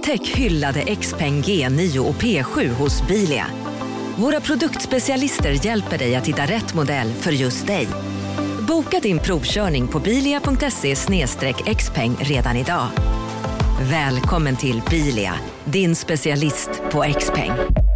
Upptäck hyllade XPeng G9 och P7 hos Bilia. Våra produktspecialister hjälper dig att hitta rätt modell för just dig. Boka din provkörning på bilia.se/xpeng redan idag. Välkommen till Bilia, din specialist på XPeng.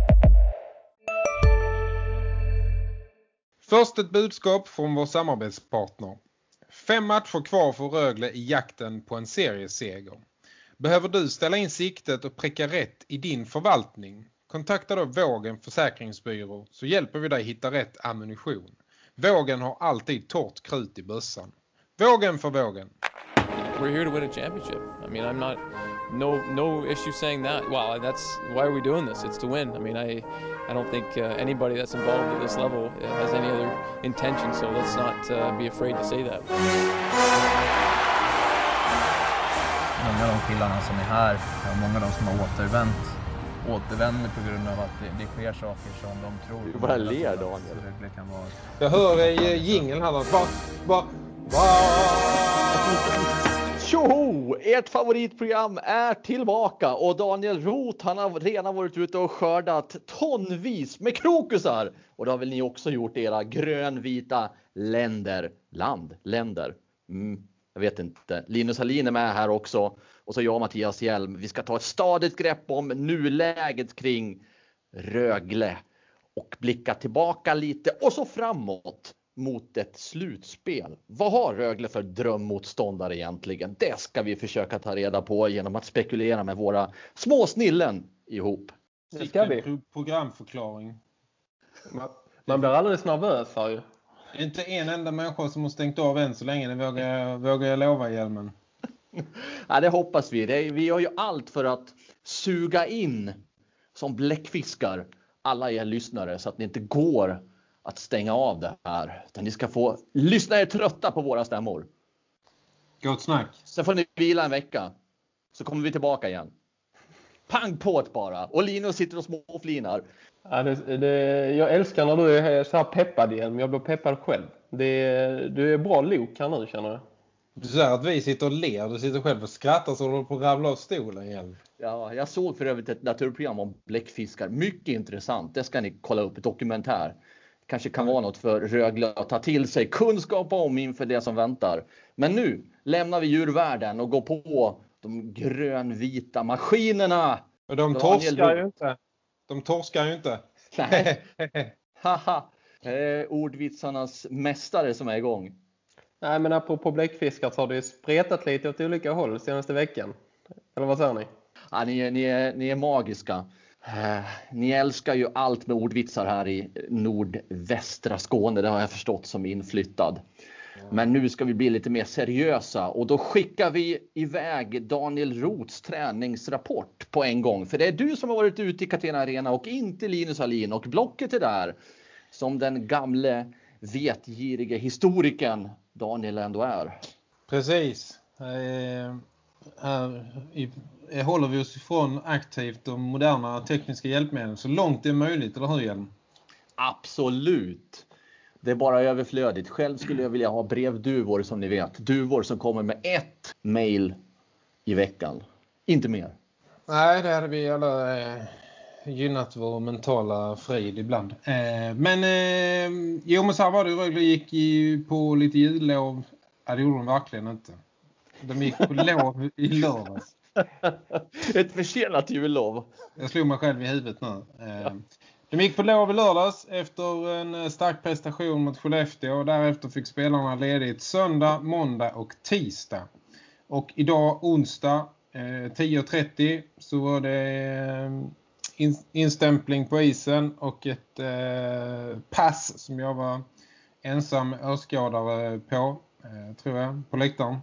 Först ett budskap från vår samarbetspartner. 5 matcher kvar för Rögle i jakten på en serieseger. Behöver du ställa in siktet och pricka rätt i din förvaltning? Kontakta då Vågen försäkringsbyrå så hjälper vi dig hitta rätt ammunition. Vågen har alltid torrt krut i bössan. Vågen för Vågen. We're here to win a championship. I mean, I'm not no issue saying that. Well, that's why are we doing this? It's to win. I mean, I don't think anybody that's involved at this level has any other intention. So let's not be afraid to say that. Många av de killarna som är här och många av de som har återvänder på grund av att det sker saker som de tror. Du bara ler, Daniel. Jag hör i jingeln här. Tjoho! Ert favoritprogram är tillbaka och Daniel Roth, han har redan varit ute och skördat tonvis med krokusar. Och det har väl ni också gjort, era grönvita länder. Jag vet inte. Linus Hallin är med här också. Och så jag och Mattias Hjelm. Vi ska ta ett stadigt grepp om nuläget kring Rögle. Och blicka tillbaka lite och så framåt mot ett slutspel. Vad har Rögle för drömmotståndare egentligen? Det ska vi försöka ta reda på genom att spekulera med våra små snillen ihop. Det ska vi. Programförklaring. Man blir alldeles nervös här ju. Inte en enda människa som har stängt av än så länge. Det vågar jag lova, Hjelmen. Ja, det hoppas vi. Vi har ju allt för att suga in som bläckfiskar alla er lyssnare så att ni inte går att stänga av det här. Utan ni ska få lyssna er trötta på våra stämmor. Gott snack. Sen får ni vila en vecka. Så kommer vi tillbaka igen. Pang på ett bara. Och Linus sitter och småflinar. Ja, jag älskar när du är så här peppad igen. Jag blir peppad själv. Du är bra lok här nu, känner jag. Du säger att vi sitter och ler. Du sitter själv och skrattar så håller på att ramla av stolen igen. Ja, jag såg för övrigt ett naturprogram om bläckfiskar. Mycket intressant. Det ska ni kolla upp. Ett dokumentär. Kanske kan vara något för Rögle att ta till sig kunskap om inför det som väntar. Men nu lämnar vi djurvärlden och går på de grönvita maskinerna. Och de torskar ju inte. De torskar ju inte. Nej. Haha. Ordvitsarnas mästare som är igång. Nej, men apropå bläckfiskar så har det spretat lite åt olika håll senaste veckan. Eller vad säger ni? Ja, ni är magiska. Ni älskar ju allt med ordvitsar här i nordvästra Skåne. Det har jag förstått som inflyttad. Men nu ska vi bli lite mer seriösa. Och då skickar vi iväg Daniel Roths träningsrapport på en gång. För det är du som har varit ute i Catena Arena och inte Linus Hallin. Och blocket är där som den gamle vetgiriga historikern Daniel ändå är. Precis. Här håller vi oss ifrån aktivt de moderna tekniska hjälpmedel så långt det är möjligt, eller hur, Hjelm? Absolut. Det är bara överflödigt. Själv skulle jag vilja ha brevduvor, som ni vet. Duvor som kommer med ett mejl i veckan. Inte mer. Nej, det hade vi alla gynnat vår mentala frid ibland. Men så här var det. Rögle gick på lite jullov. Ja, det gjorde de verkligen inte. De gick på lov i lördags. Ett försenat jullov. Jag slog mig själv i huvudet nu. De gick på lov i lördags efter en stark prestation mot Skellefteå. Och därefter fick spelarna ledigt söndag, måndag och tisdag. Och idag onsdag 10:30 så var det instämpling på isen och ett pass som jag var ensam åskådare på, tror jag, på läktaren.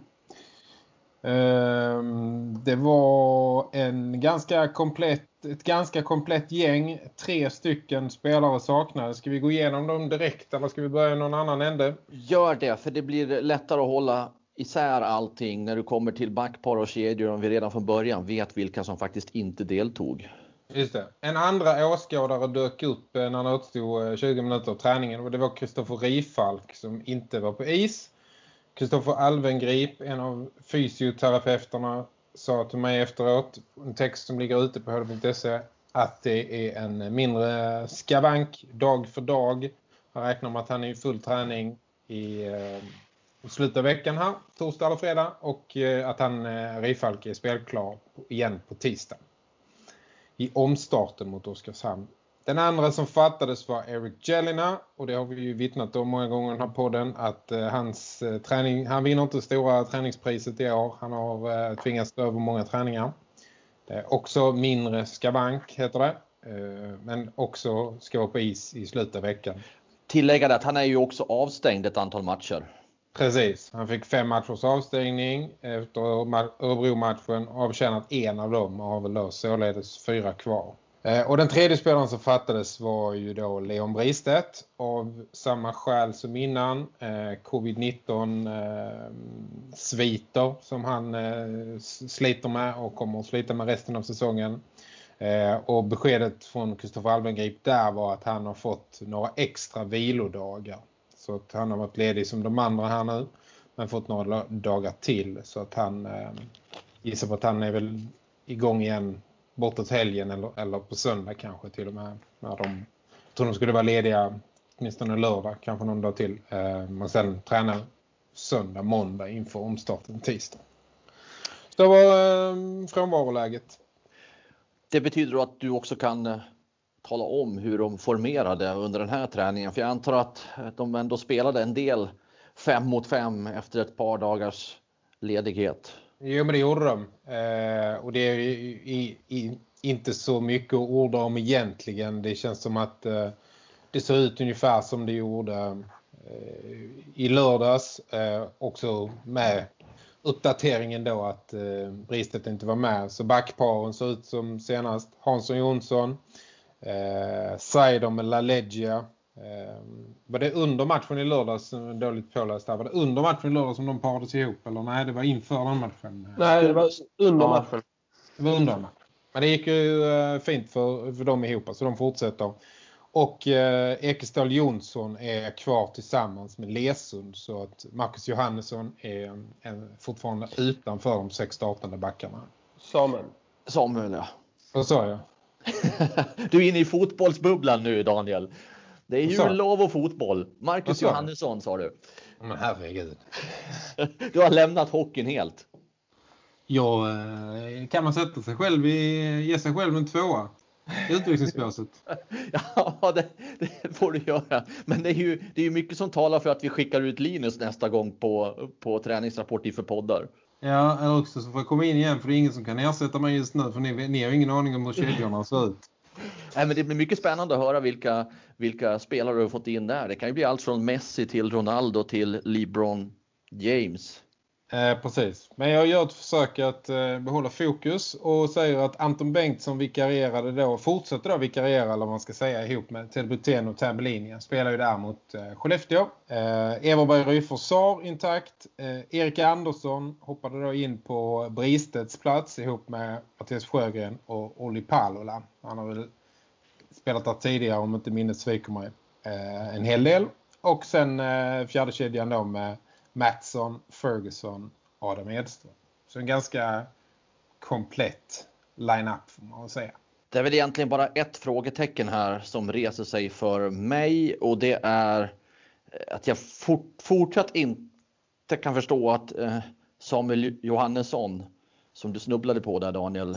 Det var ett ganska komplett gäng. 3 stycken spelare saknades. Ska vi gå igenom dem direkt eller ska vi börja någon annan ände? Gör det, för det blir lättare att hålla isär allting när du kommer till backpar och kedjor om vi redan från början vet vilka som faktiskt inte deltog. Just det. En andra åskådare dök upp när han återstod 20 minuter av träningen och det var Kristoffer Rifalk som inte var på is. Kristoffer Alvengrip, en av fysioterapeuterna sa till mig efteråt, en text som ligger ute på hd.se, att det är en mindre skavank dag för dag. Han räknar med att han är i full träning i slutet av veckan här, torsdag eller fredag, och att han Rifalk är spelklar igen på tisdag i omstarten mot Oskarshamn. Den andra som fattades var Eric Jelena, och det har vi ju vittnat om många gånger i den här podden, att hans träning, han vinner inte stora träningspriset i år. Han har tvingats över många träningar. Också mindre skavank heter det, men också ska vara på is i slutet av veckan. Tillägga att han är ju också avstängd ett antal matcher. Precis, han fick 5 matchers avstängning efter Örebro-matchen, avtjänat en av dem och har väl då således 4 kvar. Och den tredje spelaren som fattades var ju då Leon Bristedt, av samma skäl som innan, covid-19 sviter som han sliter med och kommer att slita med resten av säsongen. Och beskedet från Kristoffer Albengrip där var att han har fått några extra vilodagar. Så att han har varit ledig som de andra här nu, men fått några dagar till. Så att han gissar på att han är väl igång igen bortåt helgen eller på söndag kanske till och med. När jag tror de skulle vara lediga åtminstone lördag, kanske någon dag till. Men sen tränar söndag, måndag inför omstarten tisdag. Så det var frånvaroläget. Det betyder då att du också kan tala om hur de formerade under den här träningen. För jag antar att de ändå spelade en del 5 mot 5 efter ett par dagars ledighet. Jo, men det gjorde de. Och det är inte så mycket att orda om egentligen. Det känns som att det såg ut ungefär som det gjorde i lördags. Också med uppdateringen då att Bristedt inte var med. Så backparen såg ut som senast. Hansson Jonsson, Seider med LaLeggia. Var det under matchen i lördags, dåligt påläst där, var det under matchen i lördags som de parades ihop, eller nej, det var inför den matchen? Nej, det var under matchen. Det var under matchen. Men det gick ju fint för dem ihop, så de fortsätter. Och Ekeståhl Jonsson är kvar tillsammans med Lesund, så att Marcus Johannesson är fortfarande utanför de 6 startande backarna. Samuel, ja. Vad sa jag? Du är inne i fotbollsbubblan nu, Daniel. Det är jullov och fotboll. Marcus Johannesson, sa du. Men herregud. Du har lämnat hockeyn helt. Ja, kan man sätta sig själv ge sig själv en 2:a i utvecklingsbåset? Ja, det får du göra. Men det är ju mycket som talar för att vi skickar ut Linus nästa gång på träningsrapport inför poddar. Ja, också så får jag komma in igen, för det är ingen som kan ersätta mig just nu, för ni har ingen aning om hur kedjorna ser ut. Nej, men det blir mycket spännande att höra vilka spelare du har fått in där. Det kan ju bli allt från Messi till Ronaldo till LeBron James. Precis. Men jag gör ett försök att behålla fokus och säger att Anton Bengtsson fortsätter då vikariera, eller vad man ska säga, ihop med Ted Brutén och Terbellini. Han spelar ju där mot Skellefteå. Everberg Ryforsar intakt. Erik Andersson hoppade då in på Bristedts plats ihop med Mattias Sjögren och Olli Palola. Han har väl spelat där tidigare, om inte minnet sviker mig, en hel del. Och sen fjärde kedjan då med Mattsson, Ferguson, Adam Edström. Så en ganska komplett line-up, får man säga. Det är väl egentligen bara ett frågetecken här som reser sig för mig, och det är att jag fortsatt inte kan förstå att Samuel Johannesson, som du snubblade på där, Daniel,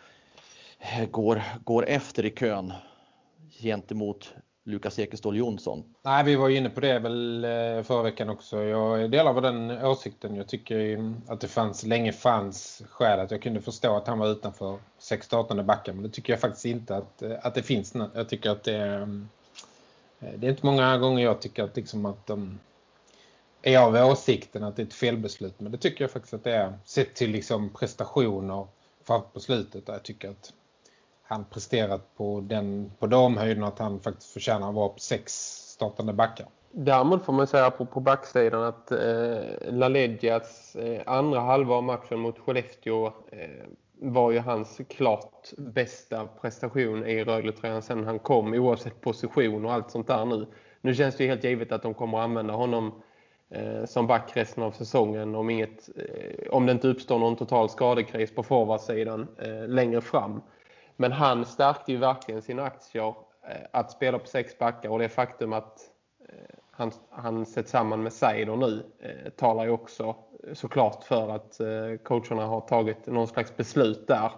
går efter i kön gentemot Lukas Ekeståhl Jonsson. Nej, vi var inne på det väl förra veckan också. Jag delar av den åsikten. Jag tycker att det länge fanns skäl att jag kunde förstå att han var utanför 6-18 backen. Men det tycker jag faktiskt inte att det finns. Jag tycker att det är inte många gånger jag tycker att, liksom, att de är av åsikten att det är ett felbeslut. Men det tycker jag faktiskt att det är. Sett till liksom prestationer fram på slutet. Där jag tycker att han presterat på de höjderna att han faktiskt förtjänar att vara på 6 startande backar. Däremot får man säga på backsidan att LaLeggias andra halva av matchen mot Skellefteå var ju hans klart bästa prestation i Rögle-tröjan sen han kom, oavsett position och allt sånt där nu. Nu känns det ju helt givet att de kommer att använda honom som back resten av säsongen om det inte uppstår någon total skadekris på forwardsidan längre fram. Men han stärkte ju verkligen sina aktier att spela på 6 backar, och det faktum att han sett samman med Seider nu talar ju också såklart för att coacherna har tagit någon slags beslut där.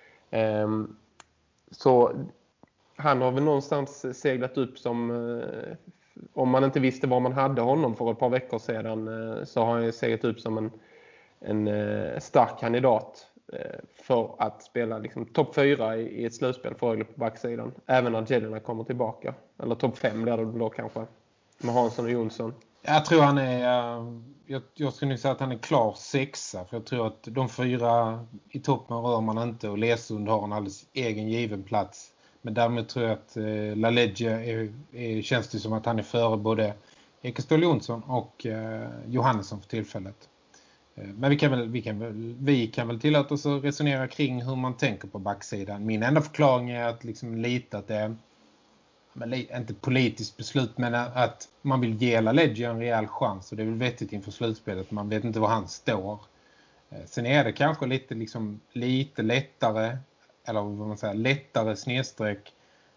Så han har väl någonstans seglat upp som, om man inte visste var man hade honom för ett par veckor sedan, så har han seglat upp som en stark kandidat för att spela liksom topp 4 i ett slutspel för Rögle på backsidan. Även när Jelena kommer tillbaka. Eller topp 5 blir det då kanske. Med Hansson och Jonsson. Jag tror han är... Jag skulle nog säga att han är klar 6. För jag tror att de 4 i toppen rör man inte. Och Lesund har en alldeles egen given plats. Men därmed tror jag att LaLeggia känns det som att han är före både Ekeståhl Jonsson och Johannesson för tillfället. Men vi kan väl tillåta oss att resonera kring hur man tänker på backsidan. Min enda förklaring är att liksom lite att det är inte politiskt beslut, men att man vill ge LaLeggia en rejäl chans, och det är väl vettigt inför slutspelet. Man vet inte var han står. Sen är det kanske lite lättare, eller vad man säger, lättare snedsträck,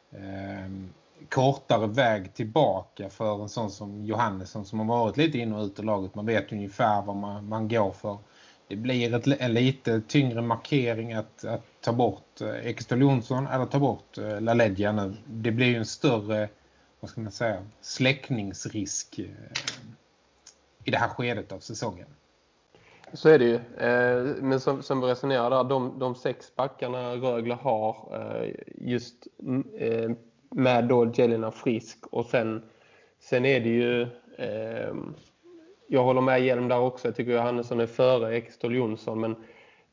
kortare väg tillbaka för en sån som Johannesson som har varit lite in och ut i laget. Man vet ungefär vad man går för. Det blir en lite tyngre markering att ta bort Ekeståhl Jonsson eller ta bort LaLeggia nu. Det blir ju en större, vad ska man säga, släckningsrisk i det här skedet av säsongen. Så är det ju. Men som vi resonerar där, de 6 backarna Rögle har just med då Jelena frisk, och sen är det ju jag håller med Hjelm där också. Jag tycker Johannesson är före Ekeståhl Jonsson, men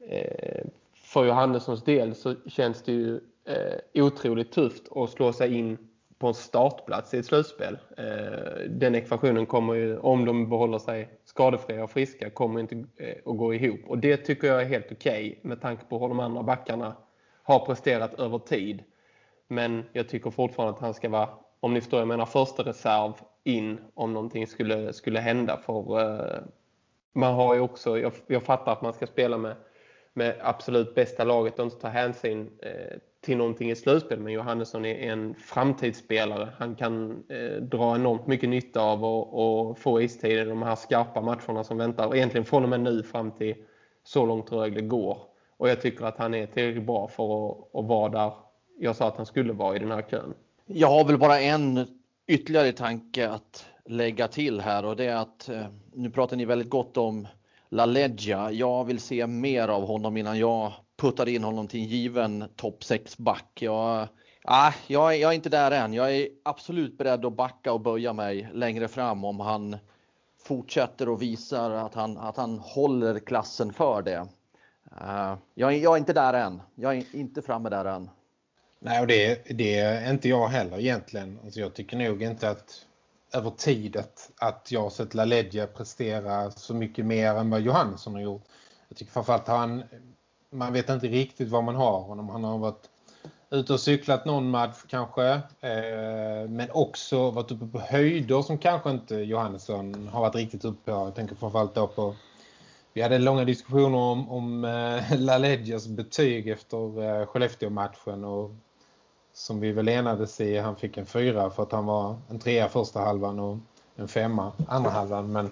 för Johannessons del så känns det ju otroligt tufft att slå sig in på en startplats i ett slutspel. Den ekvationen kommer ju, om de behåller sig skadefria och friska, kommer inte att gå ihop. Och det tycker jag är helt okej med tanke på hur de andra backarna har presterat över tid. Men jag tycker fortfarande att han ska vara, om ni förstår, jag menar första reserv in om någonting skulle hända. För man har ju också, jag fattar att man ska spela med absolut bästa laget och inte ta hänsyn till någonting i slutspel. Men Johannesson är en framtidsspelare. Han kan dra enormt mycket nytta av och få istid i de här skarpa matcherna som väntar. Och egentligen från och med nu fram till så långt Rögle går. Och jag tycker att han är tillräckligt bra för att vara där jag sa att han skulle vara i den här kön. Jag har väl bara en ytterligare tanke att lägga till här, och det är att nu pratar ni väldigt gott om LaLeggia. Jag vill se mer av honom innan jag puttar in honom till en given topp 6 back. Jag är inte där än. Jag är absolut beredd att backa och böja mig längre fram om han fortsätter och visar att han håller klassen för det. Jag är inte där än. Jag är inte framme där än. Nej, och det är inte jag heller egentligen. Alltså jag tycker nog inte att över tid att jag har sett LaLeggia prestera så mycket mer än vad Johansson har gjort. Jag tycker framförallt man vet inte riktigt vad man har honom. Han har varit ute och cyklat någon match kanske, men också varit uppe på höjder som kanske inte Johannesson har varit riktigt uppe på. Jag tänker framförallt då på, vi hade långa diskussioner om LaLeggias betyg efter Skellefteå-matchen, och som vi väl enades i, han fick en 4 för att han var en 3 första halvan och en 5 andra halvan. Men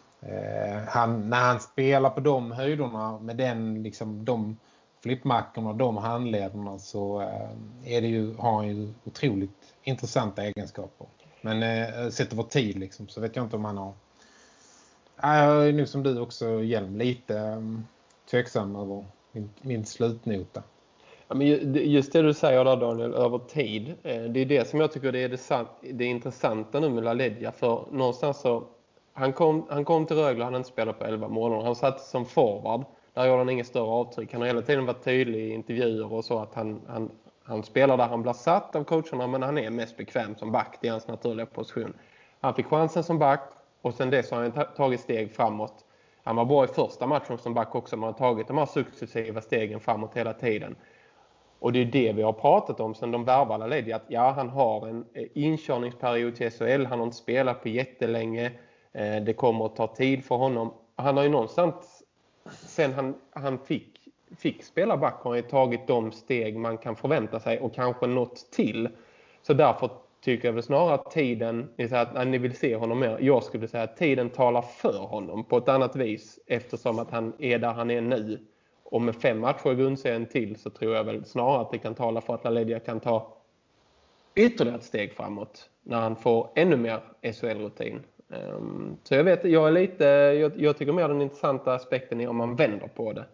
när han spelar på de höjderna med de flippmackorna och de handlederna, så har han ju otroligt intressanta egenskaper. Men sett över tid så vet jag inte om han har... Jag är nu som du också, Hjelm, lite tveksam över min slutnota. Ja, men just det du säger där, Daniel, över tid. Det är det som jag tycker det intressanta nu med LaLeggia. För någonstans så, han kom till Rögle och han inte spelat på 11 månader. Han satt som forward. Där gjorde han ingen större avtryck. Han har hela tiden varit tydlig i intervjuer och så att han spelar där han blir satt av coacherna, men han är mest bekväm som back. Det är hans naturliga position. Han fick chansen som back, och sen dess har han tagit steg framåt. Han var bra i första matchen som back också, men han har tagit de här successiva stegen framåt hela tiden. Och det är det vi har pratat om sen de värvade LaLeggia. Att han har en inkörningsperiod till SHL. Han har inte spelat på jättelänge. Det kommer att ta tid för honom. Han har ju någonstans, sen han fick spela back, har han ju tagit de steg man kan förvänta sig och kanske något till. Så därför tycker jag väl snarare att tiden, att ni vill se honom mer. Jag skulle säga att tiden talar för honom på ett annat vis, eftersom att han är där han är nu. Och med 5 matcher i grundserien till så tror jag väl snarare att det kan tala för att LaLeggia kan ta ytterligare ett steg framåt när han får ännu mer SHL-rutin. Så jag tycker mer den intressanta aspekten är om man vänder på det.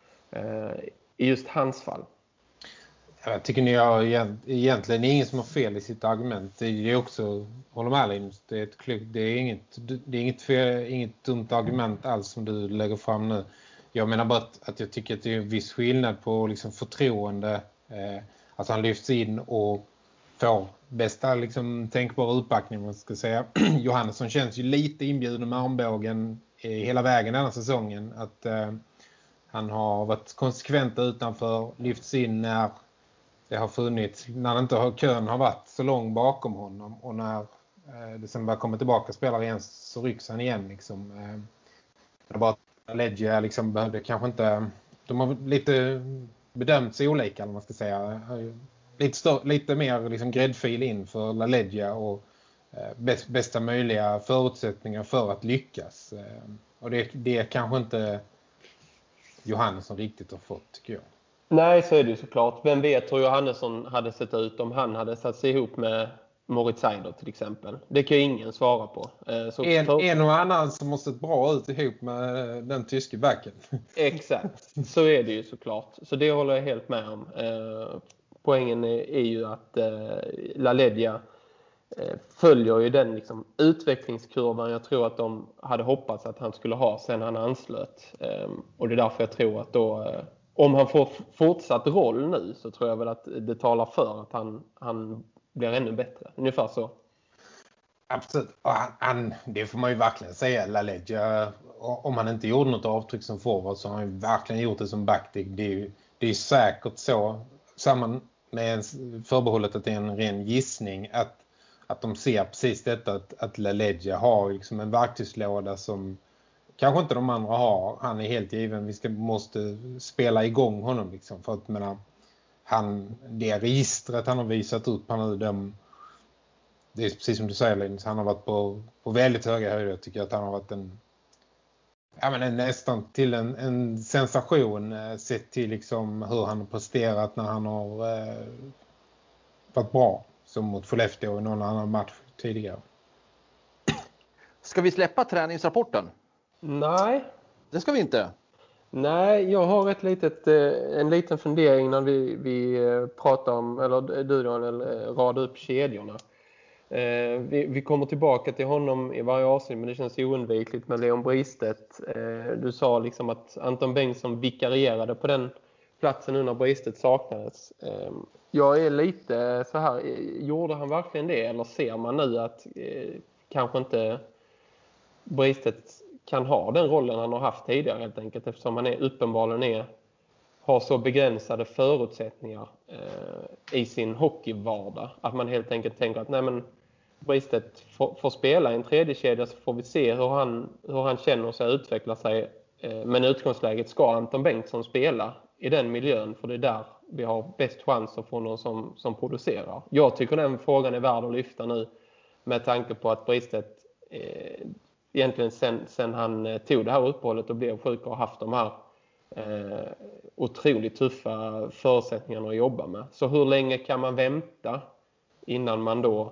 I just hans fall. Jag tycker ni har egentligen ingen som har fel i sitt argument. Det är också, håller med Linus, det är inget dumt argument alls som du lägger fram nu. Jag menar bara att jag tycker att det är en viss skillnad på liksom förtroende. Att han lyfts in och får bästa liksom tänkbara utbackning, man ska säga. Johannesson känns ju lite inbjuden med armbågen hela vägen den här säsongen. Att han har varit konsekvent utanför, lyfts in när det har funnits, när kön har varit så lång bakom honom, och när det sen bara kommer tillbaka spelar igen så rycks han igen liksom. Det bara LaLeggia liksom behövde kanske inte, de har lite bedömt sig olika, eller man ska säga. Lite mer liksom gräddfil in för LaLeggia och bästa möjliga förutsättningar för att lyckas. Och det är kanske inte Johannesson riktigt har fått, tycker jag. Nej, så är det såklart. Vem vet hur Johannesson hade sett ut om han hade satt sig ihop med Moritz Seider till exempel. Det kan ju ingen svara på. En och annan som måste sett bra ut ihop med den tyske backen. Exakt, så är det ju såklart. Så det håller jag helt med om. Poängen är ju att LaLeggia följer ju den liksom utvecklingskurvan jag tror att de hade hoppats att han skulle ha sen han anslöt. Och det är därför jag tror att då, om han får fortsatt roll nu, så tror jag väl att det talar för att han blir ännu bättre. Ungefär så. Absolut. Det får man ju verkligen säga. LaLeggia, om han inte gjorde något avtryck som forward, så har han ju verkligen gjort det som back. Det är säkert så, samman med förbehållet att det är en ren gissning, att de ser precis detta, att LaLeggia har liksom en verktygslåda som kanske inte de andra har. Han är helt given. Måste spela igång honom liksom, för att det registret han har visat upp här nu, det är precis som du säger, Linus, han har varit på väldigt höga höjder. Jag tycker att han har varit nästan till en sensation sett till liksom hur han har presterat när han har varit bra, som mot Skellefteå i någon annan match tidigare. Ska vi släppa träningsrapporten? Nej. Det ska vi inte. Nej, jag har en liten fundering när vi pratar om, eller du Daniel, rada upp kedjorna. Vi kommer tillbaka till honom i varje avsnitt, men det känns oundvikligt med Leon Bristedt. Du sa liksom att Anton Bengtsson vikarierade på den platsen nu när Bristedt saknades. Jag är lite så här, gjorde han verkligen det? Eller ser man nu att kanske inte Bristedt kan ha den rollen han har haft tidigare, helt enkelt, eftersom han uppenbarligen har så begränsade förutsättningar i sin hockeyvardag, att man helt enkelt tänker att nej, men Bristedt får spela i en tredje kedja, så får vi se hur han känner sig och utvecklar sig. Men utgångsläget ska Anton Bengtsson spela i den miljön, för det är där vi har bäst chans att få någon som producerar. Jag tycker den frågan är värd att lyfta nu, med tanke på att Bristedt egentligen sen han tog det här uppehållet och blev sjuk och har haft de här otroligt tuffa förutsättningarna att jobba med. Så hur länge kan man vänta innan man då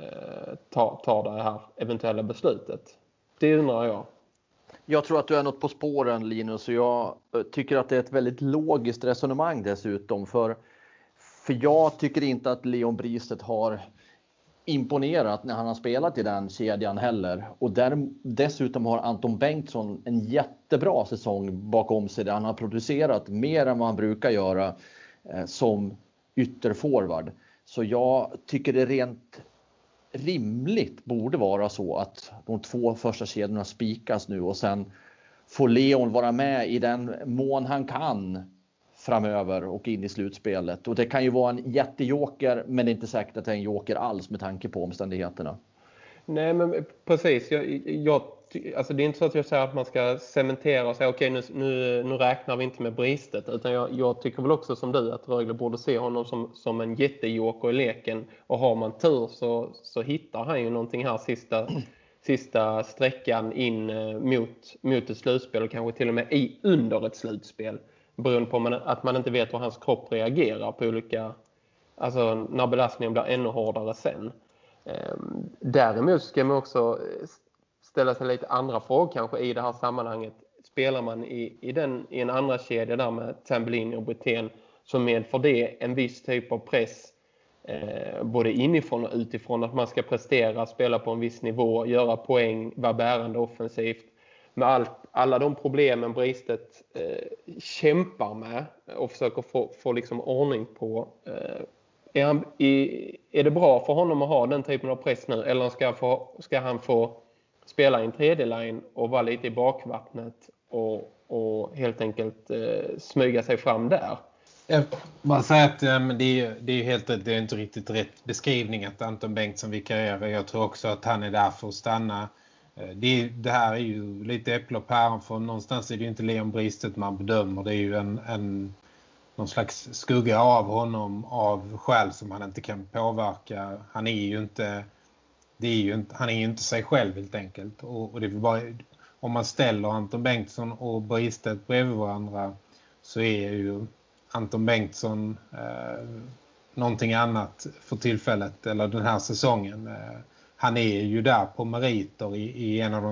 tar det här eventuella beslutet? Det undrar jag. Jag tror att du är något på spåren, Linus, och jag tycker att det är ett väldigt logiskt resonemang dessutom. För jag tycker inte att Leon Bristedt har imponerat när han har spelat i den kedjan heller. Och dessutom har Anton Bengtsson en jättebra säsong bakom sig, där han har producerat mer än vad han brukar göra som ytterforward. Så jag tycker det rent rimligt borde vara så att de 2 första kedjorna spikas nu, och sen får Leon vara med i den mån han kan framöver och in i slutspelet. Och det kan ju vara en jättejoker, men det är inte säkert att det är en joker alls med tanke på omständigheterna. Nej, men precis. Jag alltså det är inte så att jag säger att man ska cementera och säga okej, nu räknar vi inte med Bristet, utan jag tycker väl också som du att Rögle borde se honom som en jättejoker i leken, och har man tur så hittar han ju någonting här sista sträckan in mot ett slutspel, och kanske till och med under ett slutspel, beroende på att man inte vet hur hans kropp reagerar på olika, alltså när belastningen blir ännu hårdare sen. Däremot ska man också ställa sig lite andra frågor kanske i det här sammanhanget. Spelar man i en andra kedja där med Tambellini och Brithén, så medför det en viss typ av press både inifrån och utifrån, att man ska prestera, spela på en viss nivå, göra poäng, vara bärande offensivt. Med alla de problemen Bristet kämpar med och försöker få liksom ordning på. Är det bra för honom att ha den typen av press nu, eller ska han få spela i en tredje line och vara lite i bakvattnet och helt enkelt smyga sig fram där? Man säger att det är inte riktigt rätt beskrivning att Anton Bengtsson vikarierar. Jag tror också att han är där för att stanna. Det här är ju lite äpple och päron, för någonstans är det ju inte Leon Bristet man bedömer. Det är ju någon slags skugga av honom av skäl som han inte kan påverka. Han är ju inte sig själv helt enkelt. Och det är bara, om man ställer Anton Bengtsson och Bristet bredvid varandra, så är ju Anton Bengtsson någonting annat för tillfället, eller den här säsongen. Han är ju där på meriter i en av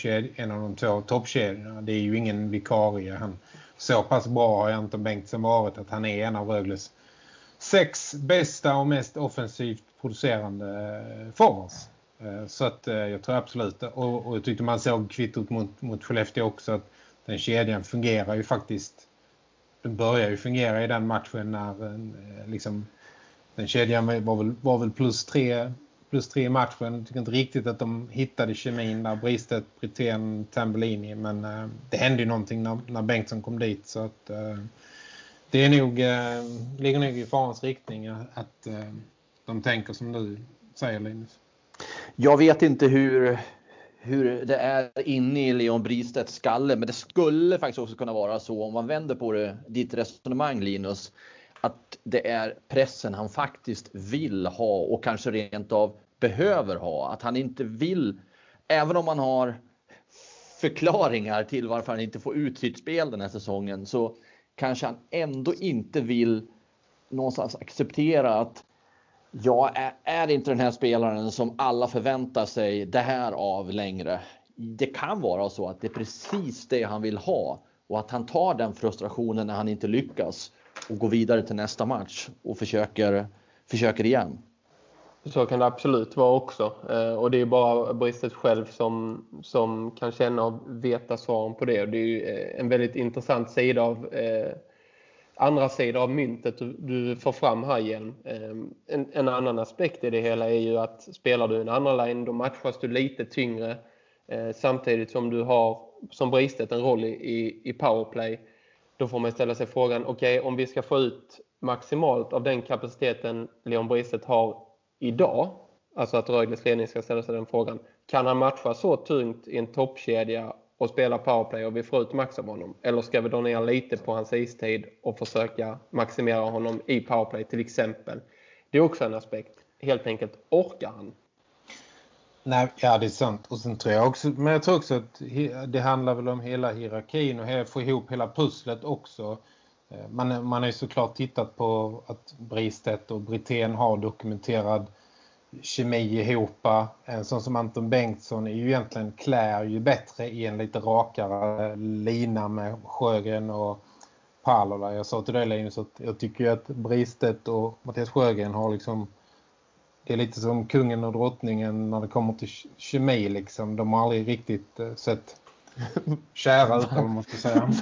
de två toppkedjorna. Det är ju ingen vikarie. Så pass bra har Anton Bengtsson varit att han är en av Rögles 6 bästa och mest offensivt producerande forwards. Så att jag tror absolut, och jag tyckte man såg kvittot mot Skellefteå också, att den kedjan fungerar ju faktiskt. Den börjar ju fungera i den matchen när liksom, den kedjan var väl plus tre i matchen. Jag tycker inte riktigt att de hittade kemin där, Bristet, Brithén, Tambellini, men det hände ju någonting när Bengtsson kom dit, så att det är ligger nog i farans riktning att de tänker som du säger, Linus. Jag vet inte hur det är inne i Leon Bristedts skalle, men det skulle faktiskt också kunna vara så, om man vänder på det, ditt resonemang Linus, att det är pressen han faktiskt vill ha och kanske rent av behöver ha. Att han inte vill, även om man har förklaringar till varför han inte får ut sitt spel den här säsongen, så kanske han ändå inte vill någonstans acceptera att jag är inte den här spelaren som alla förväntar sig det här av längre. Det kan vara så att det är precis det han vill ha, och att han tar den frustrationen när han inte lyckas och går vidare till nästa match och försöker igen. Så kan det absolut vara också. Och det är bara Bristet själv som kan känna och veta svaren på det. Och det är ju en väldigt intressant sida av andra sidor av myntet du får fram här igen. En annan aspekt i det hela är ju att spelar du en andra line, då matchas du lite tyngre, samtidigt som du har som Bristet en roll i powerplay. Då får man ställa sig frågan, okej, om vi ska få ut maximalt av den kapaciteten Leon Bristet har idag, alltså att Rögles ledning ska ställa sig den frågan, kan han matcha så tungt i en toppkedja och spela powerplay och vi får ut max av honom? Eller ska vi dra ner lite på hans istid och försöka maximera honom i powerplay till exempel? Det är också en aspekt. Helt enkelt, orkar han? Nej, ja, det är sant. Och sen tror jag också, men jag tror också att det handlar väl om hela hierarkin och få ihop hela pusslet också. Man har ju såklart tittat på att Bristet och Brithén har dokumenterad kemi ihop. En sån som Anton Bengtsson är ju egentligen klär ju bättre i en lite rakare lina med Sjögren och Palola. Jag sa till dig, Linus, att jag tycker ju att Bristet och Mattias Sjögren har liksom, det är lite som kungen och drottningen när det kommer till kemi liksom. De har aldrig riktigt sett kära ut, om man ska säga.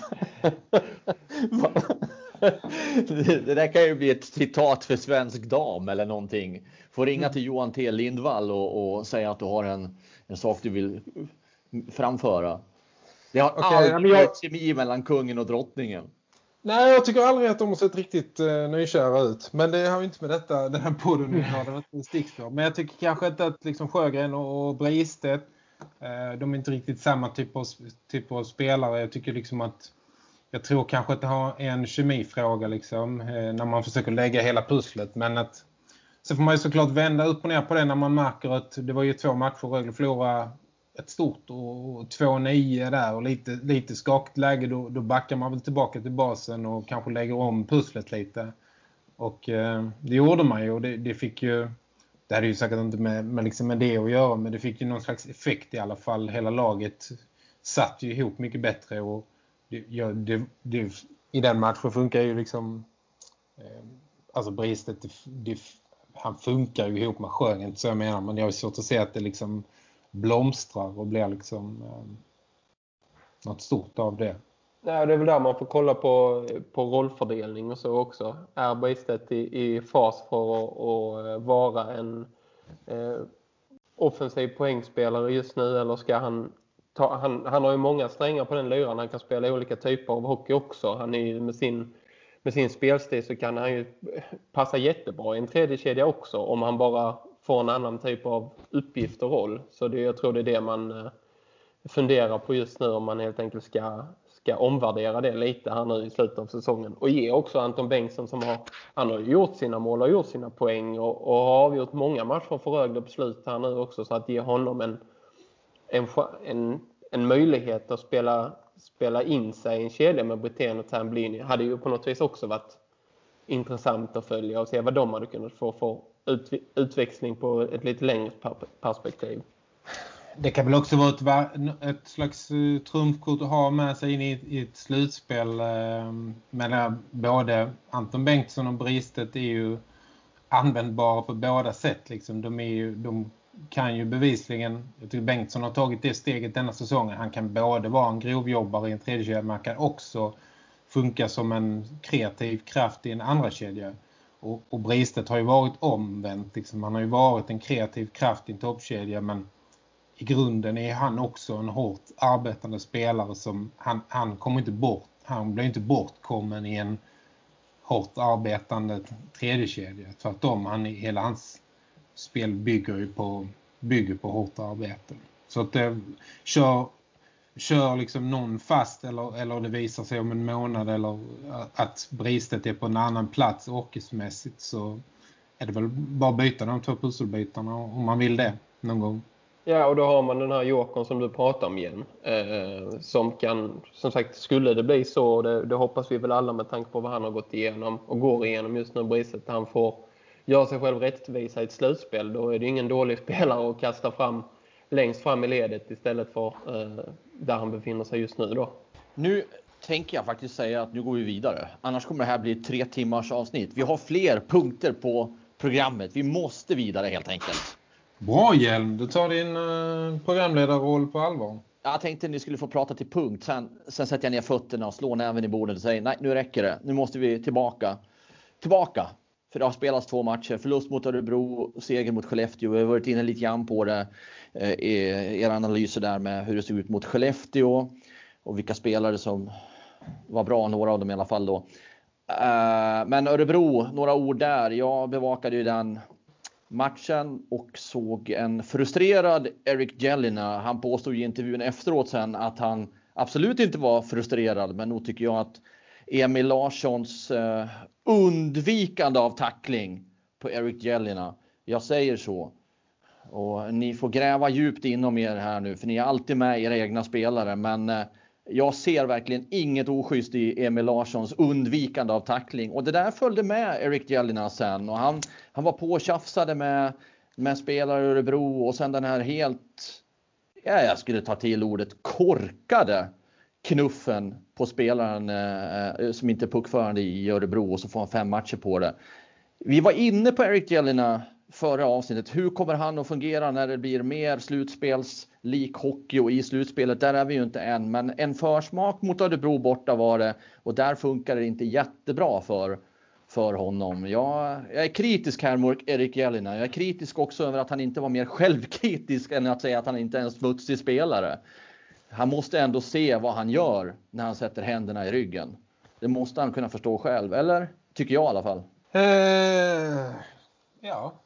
Det där kan ju bli ett citat för Svensk Dam eller någonting. Får ringa till Johan T. Lindvall och säga att du har en sak du vill framföra. Det har aldrig varit kemi mellan kungen och drottningen. Nej, jag tycker aldrig att de har sett riktigt nykära ut. Men det har ju inte med den här podden nu har det varit en stickspår. Men jag tycker kanske inte att liksom Sjögren och Bristet, De är inte riktigt samma typ av spelare. Jag tycker liksom att jag tror kanske att det har en kemifråga liksom, när man försöker lägga hela pusslet. Men att så får man ju såklart vända upp och ner på det när man märker att det var ju 2 matcher Rögle förlorade ett stort och 2-9 där och lite skakigt läge. Då backar man väl tillbaka till basen och kanske lägger om pusslet lite. Och det gjorde man ju och det fick ju, det hade ju säkert inte med det att göra, men det fick ju någon slags effekt i alla fall. Hela laget satt ju ihop mycket bättre och i den matchen funkar ju liksom alltså Bristet han funkar ju ihop med Sjöng, inte så jag menar, men jag har svårt att se att det liksom blomstrar och blir liksom något stort av det. Nej, det är väl där man får kolla på rollfördelning och så också. Är Bristet i fas för att vara en offensiv poängspelare just nu, eller ska han har ju många strängar på den lyran. Han kan spela olika typer av hockey också. Han är ju med sin spelstil så kan han ju passa jättebra i en tredje kedja också, om han bara får en annan typ av uppgift och roll. Så jag tror det är det man funderar på just nu, om man helt enkelt ska omvärdera det lite här nu i slutet av säsongen. Och ge också Anton Bengtsson, han har gjort sina mål och gjort sina poäng och har avgjort många matcher för Rögle på slut här nu också, så att ge honom en möjlighet att spela in sig i en kedja med Brithén och Tambellini hade ju på något vis också varit intressant att följa och se vad de hade kunnat få för utväxling på ett lite längre perspektiv. Det kan väl också vara ett slags trumfkort att ha med sig in i ett slutspel. Men både Anton Bengtsson och Bristet är ju användbara på båda sätt. Liksom. De kan ju bevisligen, jag tycker Bengtsson har tagit det steget denna säsongen. Han kan både vara en grovjobbare i en tredje kedja, men han kan också funka som en kreativ kraft i en andra kedja. Och Bristet har ju varit omvänt. Liksom. Han har ju varit en kreativ kraft i en toppkedja, men i grunden är han också en hårt arbetande spelare som han kommer inte bort. Han blir inte bortkommen i en hårt arbetande tredje kedja. Tvärtom, hela hans spel bygger på hårt arbete. Så att det kör liksom någon fast eller det visar sig om en månad eller att Bristet är på en annan plats åkesmässigt, så är det väl bara byta de 2 pusselbitarna om man vill det någon gång. Ja, och då har man den här jokern som du pratar om igen. Som kan, som sagt, skulle det bli så, det hoppas vi väl alla med tanke på vad han har gått igenom och går igenom just nu, Bristet, han får göra sig själv rättvisa i ett slutspel. Då är det ingen dålig spelare att kasta fram längst fram i ledet istället för där han befinner sig just nu då. Nu tänker jag faktiskt säga att nu går vi vidare. Annars kommer det här bli 3 timmars avsnitt. Vi har fler punkter på programmet. Vi måste vidare helt enkelt. Bra Hjelm, du tar din programledarroll på allvar. Jag tänkte att ni skulle få prata till punkt. Sen sätter jag ner fötterna och slår näven i bordet och säger nej, nu räcker det. Nu måste vi tillbaka. För det har spelats 2 matcher. Förlust mot Örebro och seger mot Skellefteå. Vi har varit inne lite grann på det. Era analyser där med hur det såg ut mot Skellefteå. Och vilka spelare som var bra, några av dem i alla fall då. Men Örebro, några ord där. Jag bevakade ju den matchen och såg en frustrerad Eric Jelena. Han påstod i intervjun efteråt sen att han absolut inte var frustrerad. Men nog tycker jag att Emil Larssons undvikande av tackling på Eric Jelena, jag säger så. Och ni får gräva djupt inom er här nu, för ni är alltid med era egna spelare. Men jag ser verkligen inget oschysst i Emil Larssons undvikande av tackling. Och det där följde med Eric Jelena sen. Och han var på och tjafsade med spelare i Örebro. Och sen den här helt, jag skulle ta till ordet, korkade knuffen på spelaren som inte är puckförande i Örebro. Och så får han 5 matcher på det. Vi var inne på Eric Jelena förra avsnittet. Hur kommer han att fungera när det blir mer slutspelslik hockey, och i slutspelet där är vi ju inte än, men en försmak mot Örebro borta var det, och där funkar det inte jättebra för honom. Jag är kritisk här mot Eric Jelena. Jag är kritisk också över att han inte var mer självkritisk än att säga att han inte är en smutsig spelare. Han måste ändå se vad han gör när han sätter händerna i ryggen. Det måste han kunna förstå själv, eller? Tycker jag i alla fall. Ja.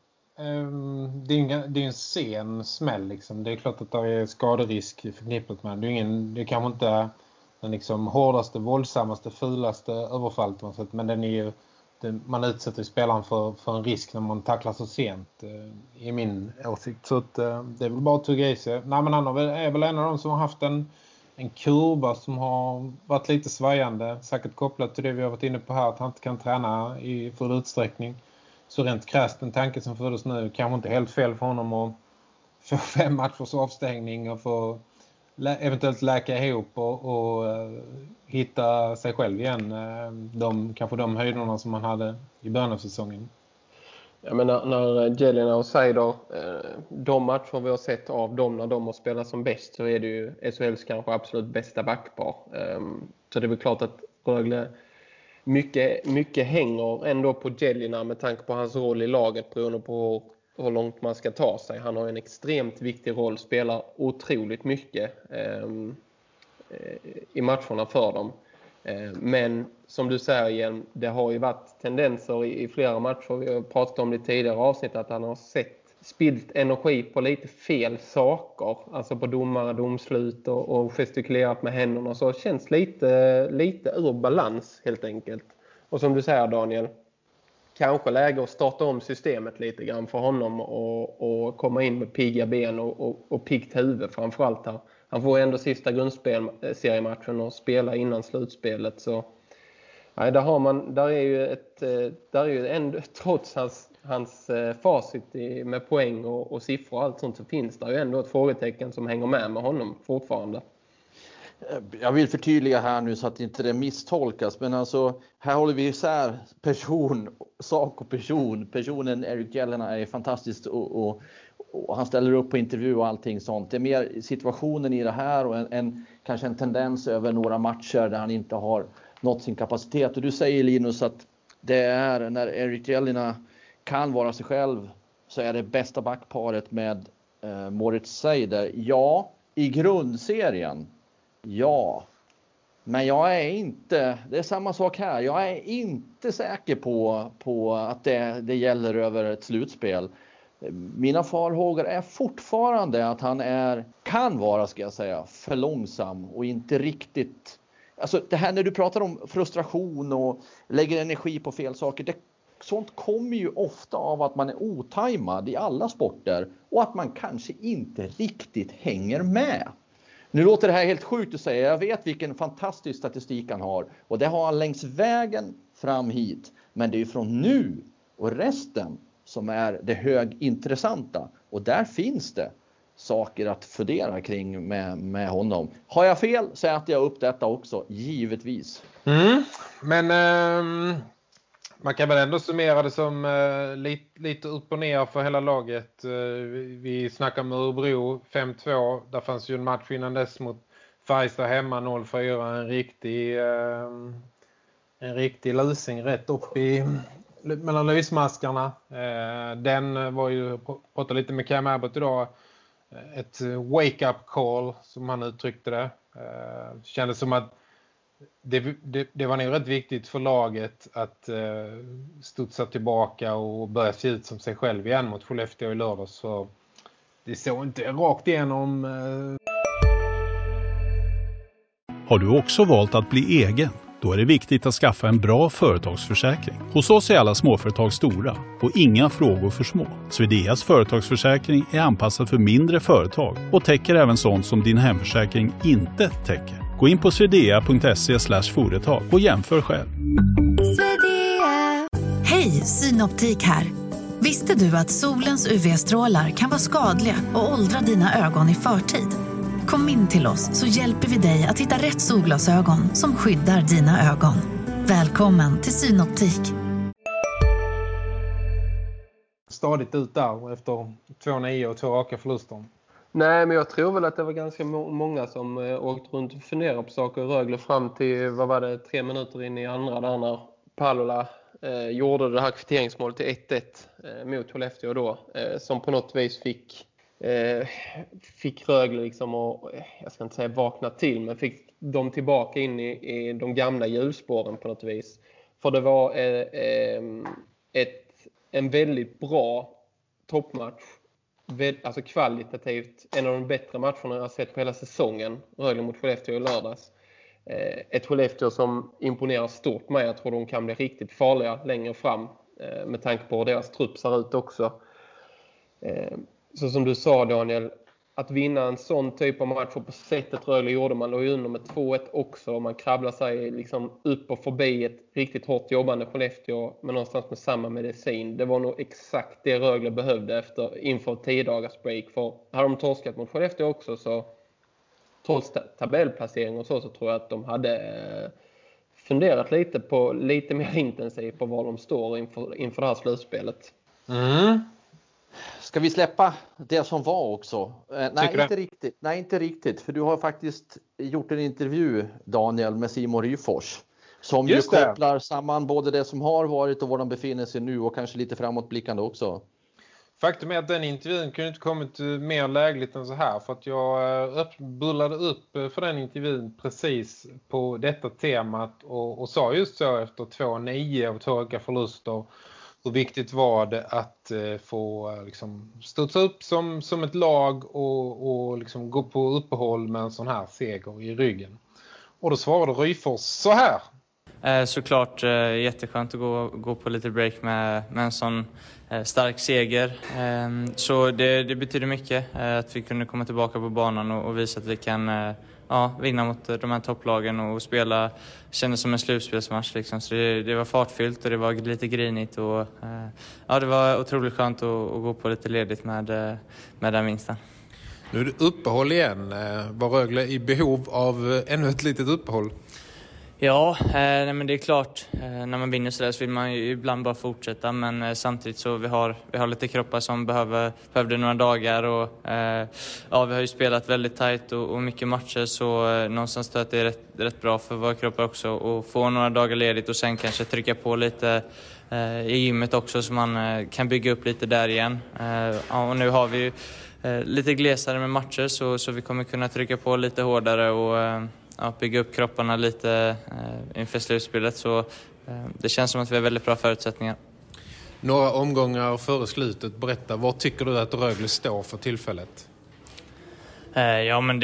det är en sen smäll liksom. Det är klart att det är skaderisk förknippat med. Det är kanske inte den liksom hårdaste, våldsammaste, fulaste överfallet. Men den är ju, man utsätter ju spelaren för en risk när man tacklar så sent i min åsikt. Så att, det är väl bara att tugga i sig. Nej, men han är väl en av dem som har haft en kurva som har varit lite svajande. Säkert kopplat till det vi har varit inne på här. Att han inte kan träna i full utsträckning. Så rent krasst, en tanke som föddes nu, kanske inte helt fel för honom att få 5 matchers avstängning och få eventuellt läka ihop och hitta sig själv igen. Kanske de höjderna som man hade i början av säsongen. Ja, men när Jelena och Seider, de matcher vi har sett av dem när de har spelat som bäst, så är det ju SHLs kanske absolut bästa backpar. Så det är väl klart att Rögle mycket hänger ändå på Jelena med tanke på hans roll i laget beroende på hur långt man ska ta sig. Han har en extremt viktig roll, spelar otroligt mycket i matcherna för dem. Men som du säger igen, det har ju varit tendenser i flera matcher. Vi har pratat om det i tidigare avsnitt att han har spillt energi på lite fel saker. Alltså på domare, domslut och gestikulerat med händerna. Så det känns lite ur balans helt enkelt. Och som du säger Daniel, kanske läge att starta om systemet lite grann för honom och komma in med pigga ben och piggt huvud framförallt här. Han får ändå sista grundseriematchen och spela innan slutspelet. Så nej, där är ju ändå, trots hans facit med poäng och siffror och allt sånt, så finns det ju ändå ett frågetecken som hänger med honom fortfarande. Jag vill förtydliga här nu så att inte det misstolkas, men alltså här håller vi isär sak och person. Personen Erik Jelena är fantastisk och han ställer upp på intervju och allting sånt. Det är mer situationen i det här och kanske en tendens över några matcher där han inte har nått sin kapacitet. Och du säger Linus att det är när Erik Jelena kan vara sig själv så är det bästa backparet med Moritz Seider. Ja, i grundserien. Ja, men jag är inte, det är samma sak här, jag är inte säker på att det gäller över ett slutspel. Mina farhågor är fortfarande att han kan vara, ska jag säga, för långsam och inte riktigt. Alltså det här när du pratar om frustration och lägger energi på fel saker, sånt kommer ju ofta av att man är otajmad i alla sporter och att man kanske inte riktigt hänger med. Nu låter det här helt sjukt att säga. Jag vet vilken fantastisk statistik han har. Och det har han längs vägen fram hit. Men det är ju från nu och resten som är det högintressanta. Och där finns det saker att fundera kring med honom. Har jag fel så äter jag upp detta också, givetvis. Men man kan väl ändå summera det som lite upp och ner för hela laget. Vi snackar med Örebro 5-2. Där fanns ju en match innan dess mot Färjestad hemma 0-4. En riktig lusing rätt upp mellan lysmaskarna. Den var ju, pratade lite med Cam Abbott idag, ett wake-up call som han uttryckte det. Kändes som att det var nog rätt viktigt för laget att studsa tillbaka och börja se ut som sig själv igen mot Skellefteå i lördags. Så det såg inte rakt igenom. Har du också valt att bli egen? Då är det viktigt att skaffa en bra företagsförsäkring. Hos oss är alla småföretag stora och inga frågor för små. Swedeas företagsförsäkring är anpassad för mindre företag och täcker även sånt som din hemförsäkring inte täcker. Gå in på swedea.se/företag och jämför själv. Hej, Synoptik här. Visste du att solens UV-strålar kan vara skadliga och åldra dina ögon i förtid? Kom in till oss så hjälper vi dig att hitta rätt solglasögon som skyddar dina ögon. Välkommen till Synoptik. Stadigt ut där efter 2-9 och 2 raka förluster. Nej, men jag tror väl att det var ganska många som åkte runt och funderade på saker i Rögle fram till, 3 minuter in i andra där när Pallola gjorde det här kvitteringsmålet till 1-1 mot Skellefteå då, som på något vis fick Rögle liksom, och jag ska inte säga vakna till, men fick dem tillbaka in i de gamla hjulspåren på något vis. För det var en väldigt bra toppmatch. Alltså kvalitativt en av de bättre matcherna jag har sett på hela säsongen. Rögle mot Skellefteå i lördags. Ett Skellefteå som imponerar stort mig. Jag tror de kan bli riktigt farliga längre fram. Med tanke på hur deras trupp ser ut också. Så som du sa, Daniel, att vinna en sån typ av match på sättet Rögle gjorde, man låg ju under med 2-1 också, och man krabblar sig liksom upp och förbi ett riktigt hårt jobbande Skellefteå, men någonstans med samma medicin. Det var nog exakt det Rögle behövde inför 10 dagars break, för hade de torskat mot Skellefteå också, så trots tabellplacering och så tror jag att de hade funderat lite mer intensivt på var de står inför det här slutspelet. Ska vi släppa det som var också? Nej, inte riktigt. För du har faktiskt gjort en intervju, Daniel, med Simon Ryfors. Som ju kopplar samman både det som har varit och var de befinner sig nu, och kanske lite framåtblickande också. Faktum är att den intervjun kunde inte kommit mer lägligt än så här. För att jag bullade upp för den intervjun precis på detta temat. Och sa just så efter 2-9 och 2 öka förluster. Hur viktigt var det att få liksom studsa upp som ett lag och liksom gå på uppehåll med en sån här seger i ryggen. Och då svarade Ryfors så här. Såklart jätteskönt att gå på lite break med en sån stark seger. Så det betyder mycket att vi kunde komma tillbaka på banan och visa att vi kan vinna mot de här topplagen och spela, kändes som en slutspelsmatch liksom. Så det var fartfyllt och det var lite grinigt och det var otroligt skönt att gå på lite ledigt med den vinsten. Nu är det uppehåll igen. Var Rögle i behov av ännu ett litet uppehåll? Ja, men det är klart, när man vinner så vill man ju ibland bara fortsätta, men samtidigt så vi har lite kroppar som behövde några dagar, och vi har ju spelat väldigt tajt och mycket matcher, så någonstans tror jag att det är rätt bra för våra kroppar också att få några dagar ledigt och sen kanske trycka på lite i gymmet också, så man kan bygga upp lite där igen. Och nu har vi ju lite glesare med matcher, så vi kommer kunna trycka på lite hårdare och bygga upp kropparna lite inför slutspelet, så det känns som att vi har väldigt bra förutsättningar. Några omgångar före slutet, berätta, vad tycker du att Rögle står för tillfället? Men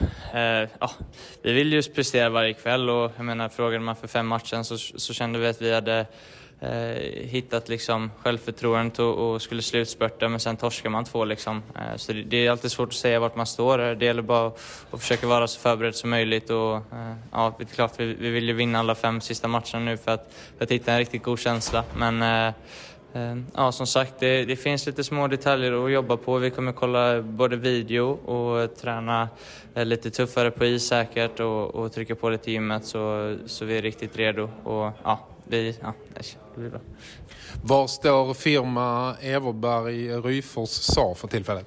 vi vill just prestera varje kväll, och jag menar, frågade man för 5 matcher så kände vi att vi hade hittat liksom självförtroendet och skulle slutspurta, men sen torskar man 2 liksom. Så det är alltid svårt att säga vart man står. Det gäller bara att försöka vara så förberedd som möjligt, och det är klart vi vill ju vinna alla 5 sista matcherna nu för att hitta en riktigt god känsla, men som sagt, det finns lite små detaljer att jobba på. Vi kommer kolla både video och träna lite tuffare på is säkert, och trycka på lite i gymmet, så vi är riktigt redo, och det blir bra. Var står firma Everberg Ryfors sa för tillfället?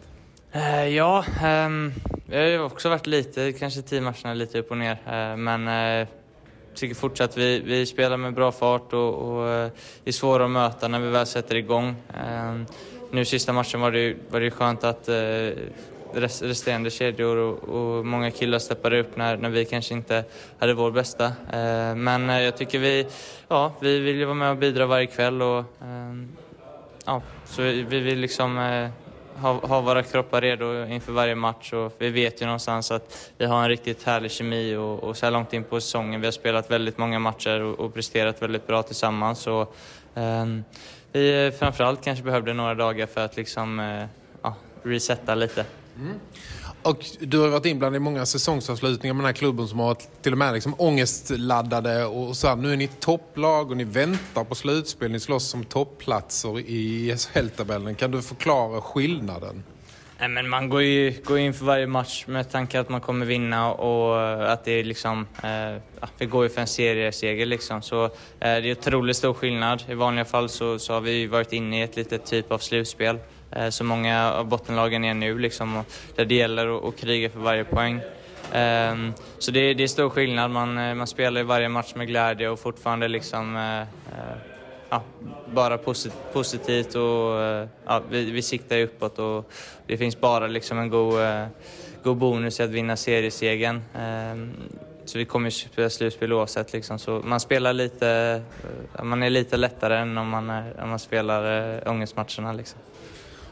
Jag har också varit lite, kanske 10 matcherna lite upp och ner, men tycker fortsatt vi spelar med bra fart och är svåra att möta när vi väl sätter igång. Nu sista matchen var det skönt att resterande kedjor och många killar steppade upp när vi kanske inte hade vår bästa. Men jag tycker vi vill ju vara med och bidra varje kväll, och så vi vill liksom ha våra kroppar redo inför varje match, och vi vet ju någonstans att vi har en riktigt härlig kemi och så här långt in på säsongen. Vi har spelat väldigt många matcher och presterat väldigt bra tillsammans, så vi framförallt kanske behövde några dagar för att liksom resetta lite. Och du har varit inblandad i många säsongsavslutningar med den här klubben som har till och med liksom ångestladdade, och så här, nu är ni topplag och ni väntar på slutspel, ni slåss som toppplatser i SHL-tabellen. Kan du förklara skillnaden? Nej, men man går in för varje match med tanke att man kommer vinna, och att det är liksom vi går ju för en serieseger liksom, så det är otroligt stor skillnad. I vanliga fall så har vi varit inne i ett litet typ av slutspel, så många av bottenlagen är nu liksom, och där det gäller att kriga för varje poäng. Så det är stor skillnad. Man spelar i varje match med glädje och fortfarande liksom bara positivt, och vi siktar uppåt, och det finns bara liksom en god bonus i att vinna seriesegen. Så vi kommer ju spela slutspel oavsett liksom, så man spelar lite, man är lite lättare än om man spelar ångestmatcherna liksom.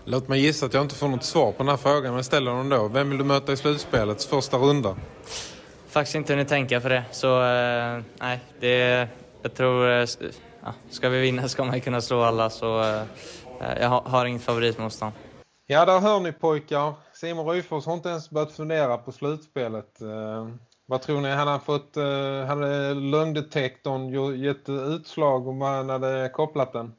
Låt mig gissa att jag inte får något svar på den här frågan, men ställer den då. Vem vill du möta i slutspelets första runda? Faktiskt inte hunnit tänka på det. Så nej, jag tror ska vi vinna ska man kunna slå alla. Så jag har ingen favoritmotstånd. Ja, där hör ni pojkar. Simon Ryfors har inte ens börjat fundera på slutspelet. Vad tror ni? Hade lögndetektorn gett utslag om man hade kopplat den?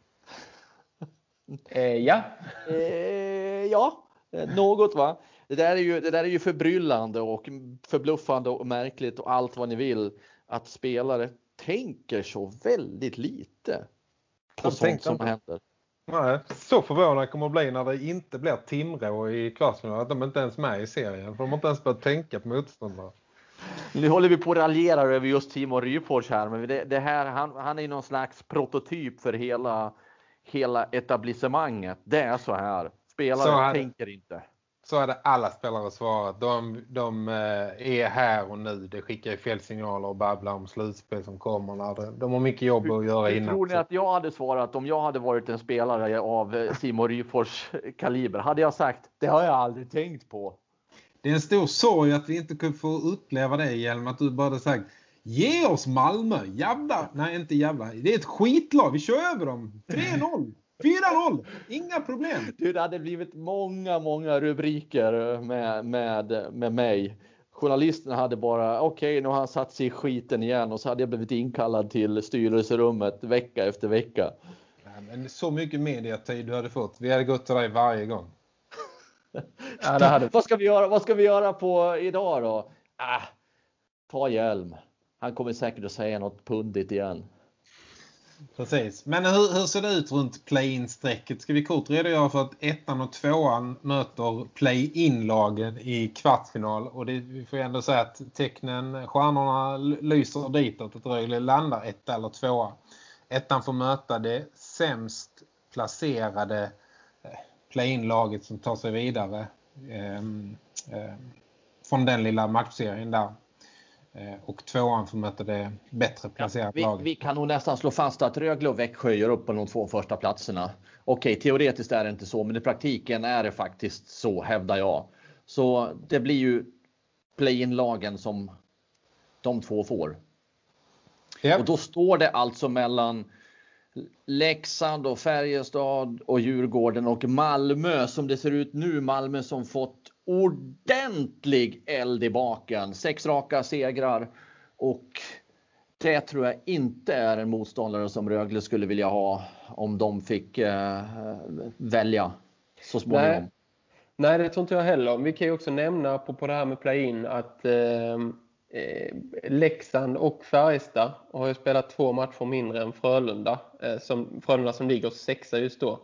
Ja. Ja, något va. Det där är ju förbryllande och förbluffande och märkligt och allt vad ni vill. Att spelare tänker så väldigt lite på sånt som händer. Nej, så förvånad kommer att bli när det inte blir Timrå i kvartsfinalen. Att de inte ens är med i serien. För de har inte ens börjat tänka på motståndare. Nu håller vi på att raljera över just Timo Ryfors här. Men det här, han är någon slags prototyp för hela etablissemanget. Det är så här. Spelare tänker inte. Så hade alla spelare svarat. De är här och nu. Det skickar ju fel signaler och babblar om slutspel som kommer. De har mycket jobb att göra innan. Tror ni att jag hade svarat om jag hade varit en spelare av Timo Ryfors kaliber? Hade jag sagt, det har jag aldrig tänkt på. Det är en stor sorg att vi inte kunde få uppleva det, Hjelm. Att du bara hade sagt, ge oss Malmö. Jävla. Nej, inte jävla. Det är ett skitlag. Vi kör över dem. 3-0. 4-0, inga problem. Det hade blivit många rubriker med mig. Journalisterna hade bara, okej, nu har han satt sig i skiten igen. Och så hade jag blivit inkallad till styrelserummet vecka efter vecka. Men så mycket mediatid du hade fått. Vi hade gått till dig varje gång. Ja, det hade... Vad ska vi göra på idag då? Ta Hjelm. Han kommer säkert att säga något pundigt igen. Precis. Men hur ser det ut runt play-in-strecket? Ska vi kort redogöra för att 1:an och 2:an möter play-in-lagen i kvartsfinal. Och vi får ändå säga att stjärnorna lyser ditåt att Rögle landar 1 eller 2. 1:an får möta det sämst placerade play-in-laget som tar sig vidare från den lilla matchserien där. Och 2:an får möta det bättre placerat laget. Vi kan nog nästan slå fast att Rögle och Växjö gör upp på de 2 första platserna. Okej, teoretiskt är det inte så, men i praktiken är det faktiskt så, hävdar jag. Så det blir ju play-in-lagen som de 2 får. Yep. Och då står det alltså mellan Leksand och Färjestad och Djurgården och Malmö som det ser ut nu. Malmö som fått ordentlig eld i baken. 6 raka segrar. Och det tror jag inte är en motståndare som Rögle skulle vilja ha om de fick välja så småningom. Nej, det tror inte jag heller. Vi kan ju också nämna på det här med play-in att Leksand och Färjestad har ju spelat 2 matcher mindre än Frölunda. Frölunda som ligger 6 just då.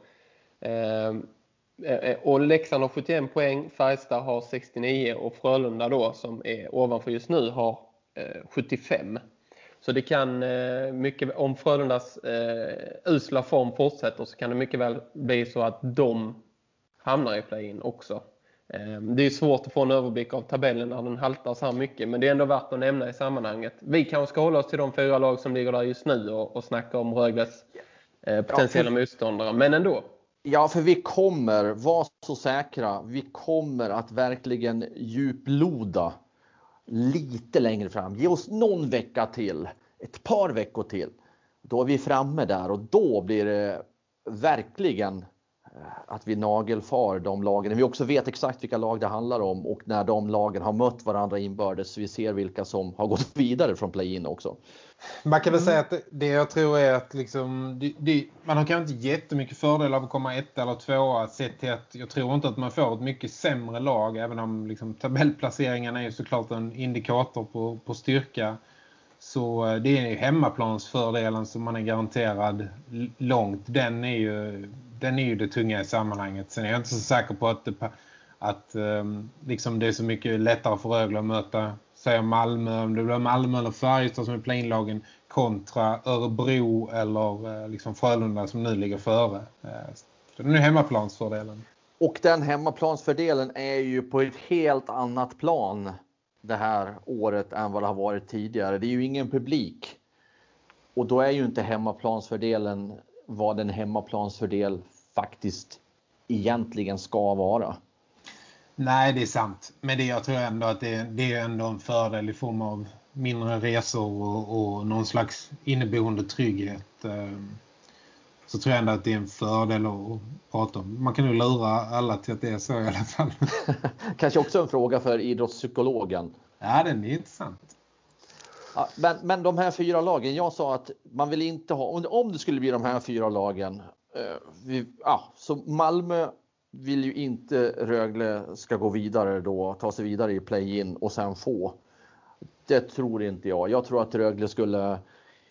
Och Leksand har 71 poäng, Färjestad har 69 och Frölunda då som är ovanför just nu har 75. Så det kan mycket, om Frölundas usla form fortsätter så kan det mycket väl bli så att de hamnar i play-in också. Det är svårt att få en överblick av tabellen när den haltar så här mycket, men det är ändå värt att nämna i sammanhanget. Vi kanske ska hålla oss till de 4 lag som ligger där just nu och snacka om Rögles potentiella motståndare, men ändå. Ja, för vi kommer, var så säkra, vi kommer att verkligen djuploda lite längre fram. Ge oss någon vecka till, ett par veckor till. Då är vi framme där och då blir det verkligen att vi nagelfar de lagen. Vi också vet exakt vilka lag det handlar om och när de lagen har mött varandra inbördes så vi ser vilka som har gått vidare från play-in också. Man kan väl säga att det jag tror är att liksom, man har kanske inte jättemycket fördel av att komma 1 eller 2 sett till att jag tror inte att man får ett mycket sämre lag även om liksom, tabellplaceringen är ju såklart en indikator på styrka. Så det är ju hemmaplansfördelen som man är garanterad långt. Den är ju det tunga i sammanhanget. Sen är jag inte så säker på att liksom det är så mycket lättare för Rögle att möta säger Malmö, om det blir Malmö eller Färjestad som är play-in-lagen kontra Örebro eller liksom Frölunda som nu ligger före. Så det är nu hemmaplansfördelen. Och den hemmaplansfördelen är ju på ett helt annat plan det här året än vad det har varit tidigare. Det är ju ingen publik. Och då är ju inte hemmaplansfördelen vad en hemmaplansfördel faktiskt egentligen ska vara. Nej, det är sant. Men jag tror ändå att det är ändå en fördel i form av mindre resor och någon slags inneboende trygghet. Så tror jag ändå att det är en fördel att prata om. Man kan ju lura alla till att det är så i alla fall. Kanske också en fråga för idrottspsykologen. Ja, den är intressant. Ja, men de här 4 lagen, jag sa att man vill inte ha, om det skulle bli de här 4 lagen, så Malmö vill ju inte Rögle ska gå vidare då, ta sig vidare i play-in och sen få. Det tror inte jag. Jag tror att Rögle skulle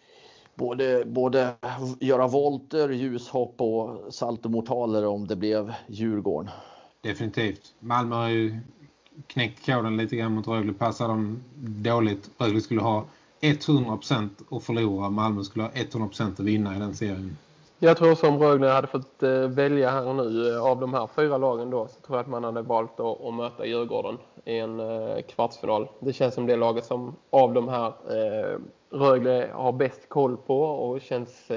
både göra volter, ljushopp och saltomortaler om det blev Djurgården. Definitivt. Malmö har ju knäckt koden lite grann mot Rögle. Passar dem dåligt. Rögle skulle ha 100% att förlora. Malmö skulle ha 100% att vinna i den serien. Jag tror som Rögle hade fått välja här nu av de här 4 lagen då, så tror jag att man hade valt att möta Djurgården i en kvartsfinal. Det känns som det laget som av de här Rögle har bäst koll på och känns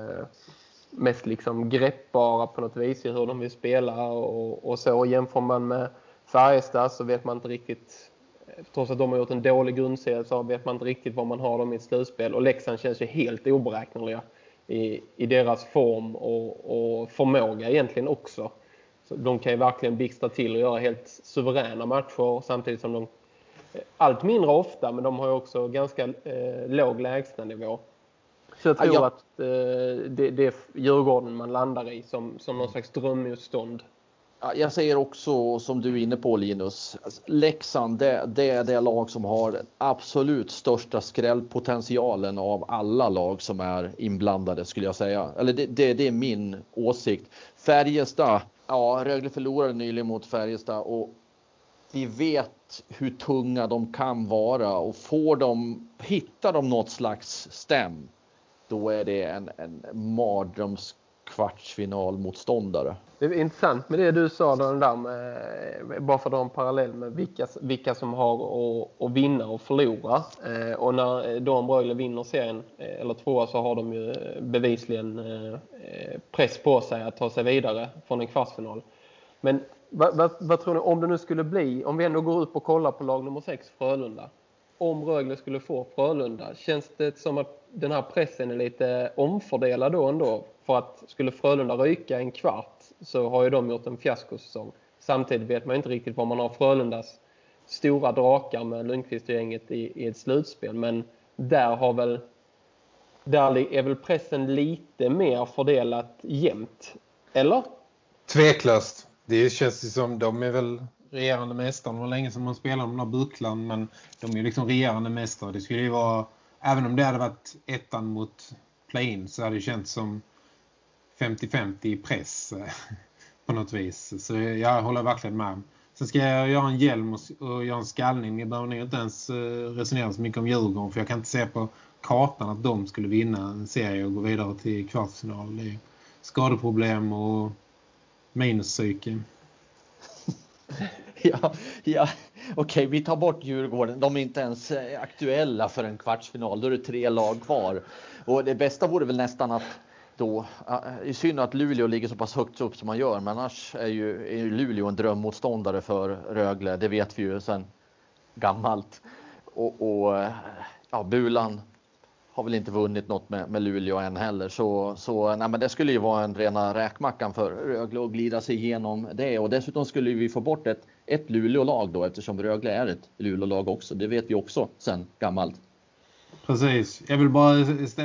mest liksom greppbara på något vis i hur de vill spela och så. Jämför man med Färjestad så vet man inte riktigt, trots att de har gjort en dålig grundserie, så vet man inte riktigt vad man har dem i ett slutspel. Och Leksand känns ju helt oberäkneliga i deras form och förmåga egentligen också. Så de kan ju verkligen blixtra till och göra helt suveräna matcher samtidigt som de allt mindre ofta, men de har ju också ganska låg lägstanivå. Så jag tror att det är Djurgården man landar i som någon slags drömmotstånd. Jag säger också, som du är inne på Linus, Leksand det är det lag som har den absolut största skrällpotentialen av alla lag som är inblandade, skulle jag säga. Eller det är min åsikt. Färjestad, Rögle förlorade nyligen mot Färjestad och vi vet hur tunga de kan vara, och hittar de något slags stäm, då är det en mardröms kvartsfinalmotståndare. Det är intressant med det du sa då, där med, bara för att dra en parallell med vilka som har att vinna och förlora. Och när de Rögle vinner serien eller 2, så har de ju bevisligen press på sig att ta sig vidare från en kvartsfinal. Men vad tror ni, om det nu skulle bli, om vi ändå går upp och kollar på lag nummer 6, Frölunda. Om Rögle skulle få Frölunda, känns det som att den här pressen är lite omfördelad då ändå? För att skulle Frölunda ryka en kvart, så har ju de gjort en fiaskosäsong. Samtidigt vet man inte riktigt vad man har Frölundas stora drakar med Lundqvist och gänget i ett slutspel. Men där är väl pressen lite mer fördelat jämnt, eller? Tveklöst. Det känns som de är väl regerande mästare. Det var länge som man spelade de där bucklan, men de är liksom regerande mästare. Det skulle ju vara, även om det hade varit 1 mot play-in, så hade det känts som 50-50 i press på något vis. Så jag håller verkligen med. Sen ska jag göra en hjälm och göra en skallning. Jag behöver inte ens resonera så mycket om Djurgården, för jag kan inte se på kartan att de skulle vinna en serie och gå vidare till kvartsfinal. Det är skadeproblem och minuspsyke. Ja. Okej, vi tar bort Djurgården. De är inte ens aktuella för en kvartsfinal. Då är det 3 lag kvar. Och det bästa vore väl nästan att då, i synd att Luleå ligger så pass högt upp som man gör, men annars är ju Luleå en drömmotståndare för Rögle. Det vet vi ju sedan gammalt. Och Bulan har väl inte vunnit något med Luleå än heller. Så nej, men det skulle ju vara en rena räkmackan för Rögle att glida sig igenom det. Och dessutom skulle vi få bort ett Luleå-lag då, eftersom Rögle är ett Luleå-lag också. Det vet vi också sedan gammalt. Precis. Jag vill bara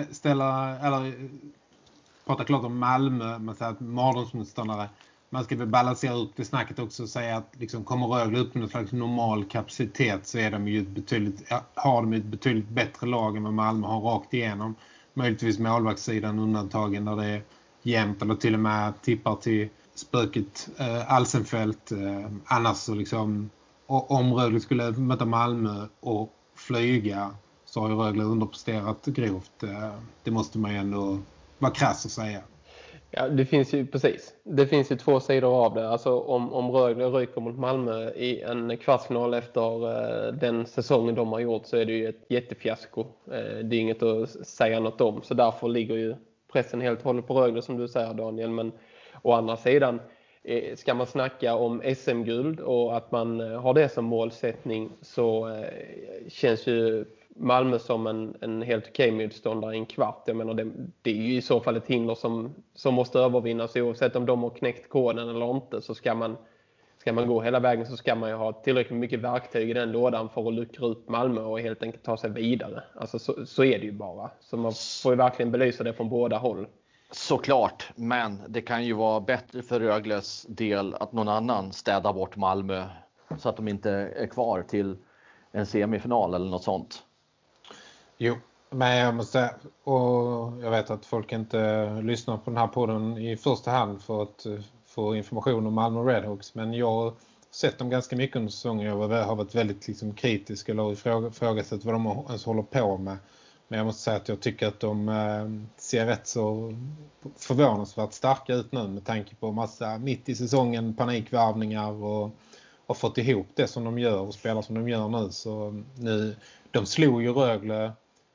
prata klart om Malmö. Man säger att mardrömsmotståndare. Man ska väl balansera upp det snacket också och säga att liksom, kommer Rögle upp med någon slags normal kapacitet, så är de ju har de ett betydligt bättre lag än vad Malmö har rakt igenom. Möjligtvis målvaktssidan undantagen där det är jämnt eller till och med tippar till spöket Alsenfelt. Annars så liksom, om Rögle skulle möta Malmö och flyga, så har ju Rögle underpresterat grovt. Det måste man ju ändå vara krass att säga. Ja, det finns ju 2 sidor av det. Alltså om Rögle ryker mot Malmö i en kvartsfinal efter den säsongen de har gjort, så är det ju ett jättefiasko. Det är inget att säga något om. Så därför ligger ju pressen helt hållet på Rögle, som du säger, Daniel. Men å andra sidan, ska man snacka om SM-guld och att man har det som målsättning, så känns ju Malmö som en helt okej motståndare i en kvart. Jag menar, det är ju i så fall ett hinder som måste övervinnas. Oavsett om de har knäckt koden eller inte, så ska man gå hela vägen, så ska man ju ha tillräckligt mycket verktyg i den lådan för att luckra upp Malmö och helt enkelt ta sig vidare. Alltså så är det ju bara. Så man får ju verkligen belysa det från båda håll. Såklart, men det kan ju vara bättre för Rögles del att någon annan städar bort Malmö så att de inte är kvar till en semifinal eller något sånt. Jo, men jag måste säga, och jag vet att folk inte lyssnar på den här podden i första hand för att få information om Malmö Redhawks, men jag har sett dem ganska mycket under säsongen. Jag har varit väldigt liksom kritisk eller ifrågasatt vad de ens håller på med. Men jag måste säga att jag tycker att de ser rätt så förvånansvärt starka ut nu, med tanke på massa mitt i säsongen panikvärvningar och fått ihop det som de gör och spelar som de gör nu. Så nu, de slog ju Rögle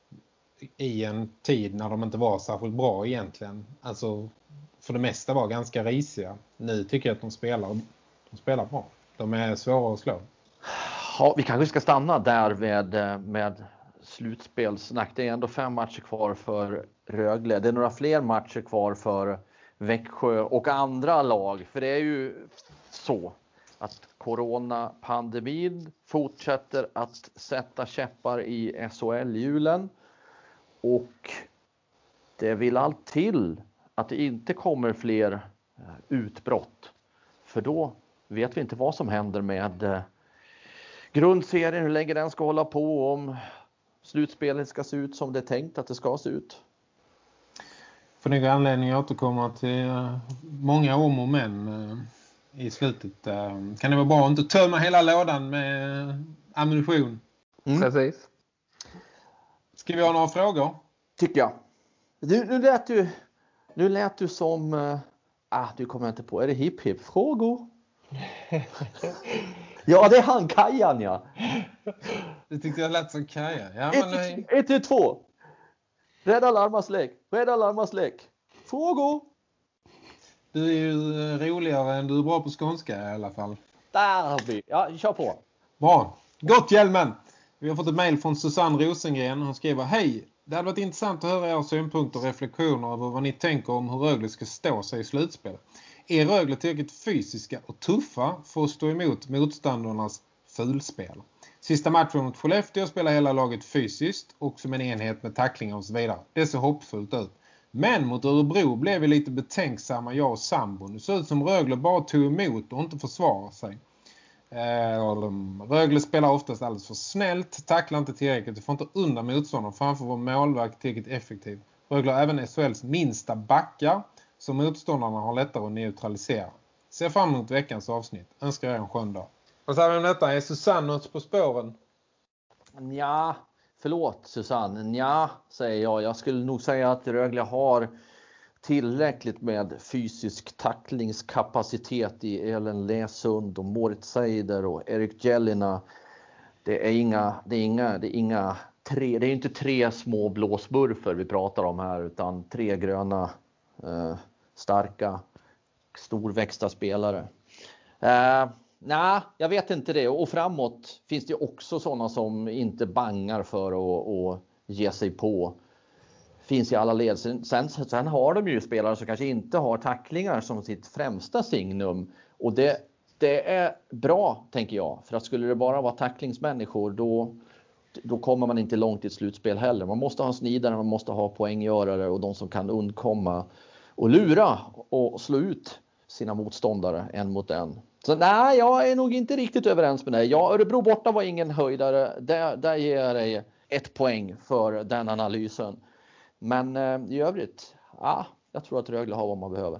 i en tid när de inte var särskilt bra egentligen. Alltså för det mesta var ganska risiga. Nu tycker jag att de spelar bra. De är svåra att slå. Ja, vi kanske ska stanna där med slutspelssnack. Det är ändå 5 matcher kvar för Rögle. Det är några fler matcher kvar för Växjö och andra lag. För det är ju så att coronapandemin fortsätter att sätta käppar i SHL-hjulen. Och det vill allt till att det inte kommer fler utbrott. För då vet vi inte vad som händer med grundserien, hur länge den ska hålla på, om slutspelet ska se ut som det är tänkt att det ska se ut. För några anledningar återkommer till många om och men i slutet. Kan det vara bra att inte tömma hela lådan med ammunition? Precis. Ska vi ha några frågor? Tycker jag. Nu lät du som... du kommer inte på. Är det hip-hip-frågor? Ja, det är han, Kajan, ja. Det tyckte jag lät som Kajan. Ja, 1-2. Rädda larmas lek. Frågor. Du är ju roligare än du är bra på skånska i alla fall. Där har vi. Ja, kör på. Bra. Gott, Hjelmen. Vi har fått ett mejl från Susanne Rosengren. Hon skriver: Hej, det hade varit intressant att höra era synpunkter och reflektioner över vad ni tänker om hur Rögle ska stå sig i slutspel. Är Rögle tillräckligt fysiska och tuffa för att stå emot motståndarnas fulspel? Sista matchen mot Skellefteå spelar hela laget fysiskt och som en enhet med tacklingar och så vidare. Det ser hoppfullt ut. Men mot Örebro blev vi lite betänksamma, jag och sambon. Det ser ut som Rögle bara tog emot och inte försvarar sig. Rögle spelar oftast alldeles för snällt, tacklar inte tillräckligt och får inte undan motståndaren framför vår målvakt tillräckligt effektiv. Rögle har även SHLs minsta backar som motståndarna har lättare att neutralisera. Se fram emot veckans avsnitt. Önskar er en skön dag. Vad säger vi om detta? Är Susanne på spåren? Ja, förlåt Susanne. Ja, säger jag. Jag skulle nog säga att Rögle har tillräckligt med fysisk tacklingskapacitet i Ellen Läsund och Moritz Seider och Erik Jelina. Det är inte 3 små blåsburfer vi pratar om här, utan 3 gröna starka storväxta spelare. Jag vet inte det. Och framåt finns det också sådana som inte bangar för att ge sig på. Finns i alla led. Sen har de ju spelare som kanske inte har tacklingar som sitt främsta signum. Och det är bra, tänker jag. För att skulle det bara vara tacklingsmänniskor, då kommer man inte långt i ett slutspel heller. Man måste ha snidare, man måste ha poänggörare och de som kan undkomma och lura och slå ut sina motståndare en mot en. Så nej, jag är nog inte riktigt överens med dig. Örebro borta var ingen höjdare. Där ger jag dig 1 poäng för den analysen. Men i övrigt, jag tror att Rögle har vad man behöver.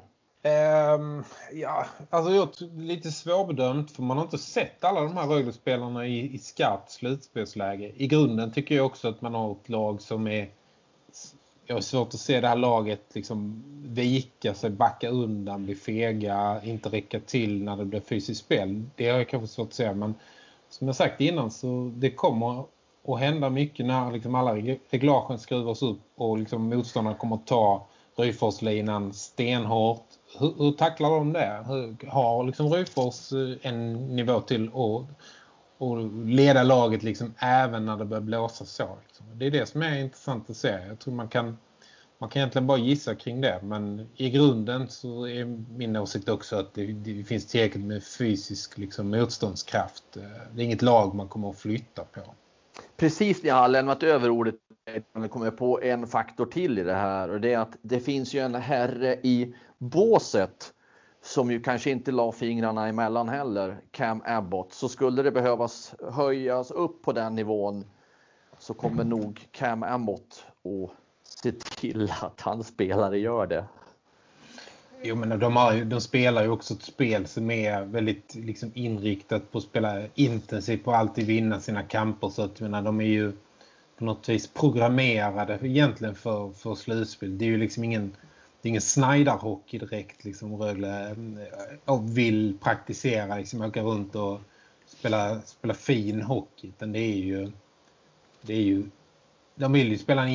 Alltså jag är lite svårbedömt, för man har inte sett alla de här Rögle-spelarna i skarpt slutspelsläge. I grunden tycker jag också att man har ett lag som är... Jag har svårt att se det här laget liksom vika sig, backa undan, bli fega, inte räcka till när det blir fysiskt spel. Det har jag kanske svårt att se, men som jag sagt innan, så det kommer att hända mycket när liksom alla reglagen skruvas upp och liksom motståndarna kommer att ta Ryforslinan stenhårt, hur tacklar de det? Har liksom Ryfors en nivå till och leda laget liksom även när det börjar blåsa så? Liksom? Det är det som är intressant att se. Jag tror man kan egentligen bara gissa kring det. Men i grunden så är min åsikt också att det finns tillräckligt med fysisk liksom, motståndskraft. Det är inget lag man kommer att flytta på. Precis, jag har lämnat över ordet. Jag kommer på en faktor till i det här. Och det är att det finns ju en herre i båset som ju kanske inte la fingrarna emellan heller, Cam Abbott. Så skulle det behövas höjas upp på den nivån så kommer nog Cam Abbott att se till att hans spelare gör det. Jo, men de spelar ju också ett spel som är väldigt liksom inriktat på att spela intensivt, på att alltid vinna sina kamper. Så att de är ju på något vis programmerade egentligen för slutspel. Det är ju liksom ingen Snyder-hockey direkt liksom Rögle och vill praktisera liksom åka runt och spela fin hockey. Utan det är ju de vill ju spela en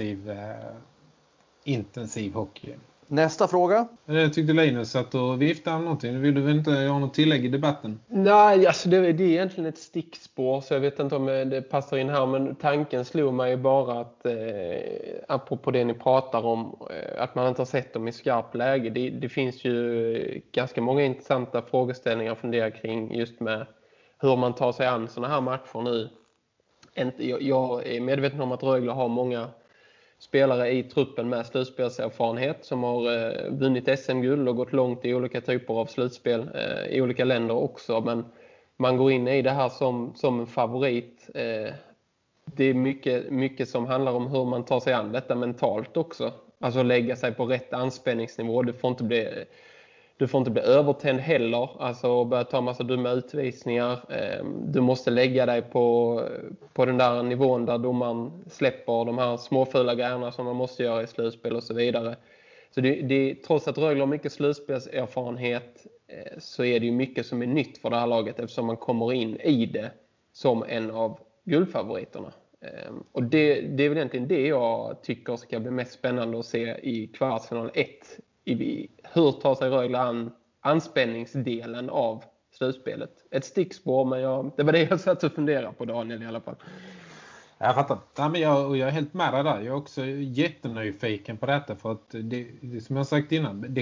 intensiv hockey. Nästa fråga. Jag tyckte Linus att du viftade om någonting. Vill du väl inte göra något tillägg i debatten? Nej, alltså det är egentligen ett stickspår så jag vet inte om det passar in här. Men tanken slog mig bara att apropå det ni pratar om att man inte har sett dem i skarp läge. Det finns ju ganska många intressanta frågeställningar att fundera kring just med hur man tar sig an såna här matcher nu. Jag är medveten om att Rögle har många spelare i truppen med slutspelserfarenhet som har vunnit SM-guld och gått långt i olika typer av slutspel i olika länder också. Men man går in i det här som en favorit. Det är mycket som handlar om hur man tar sig an detta mentalt också. Alltså lägga sig på rätt anspänningsnivå. Du får inte bli övertänd heller. Alltså börja ta massa dumma utvisningar. Du måste lägga dig på den där nivån där domaren släpper de här småfula grejerna som man måste göra i slutspel och så vidare. Så trots att Rögle har mycket slutspelserfarenhet så är det ju mycket som är nytt för det här laget eftersom man kommer in i det som en av guldfavoriterna. Och det är väl egentligen det jag tycker ska bli mest spännande att se i kvartsfinal 1. Hur tar sig Rögle an anspänningsdelen av slutspelet? Ett stickspår, men det var det jag satt och funderade på, Daniel, i alla fall. Jag fattar. Ja, men jag är helt med där. Jag är också jättenyfiken på detta för att det som jag sagt innan, vi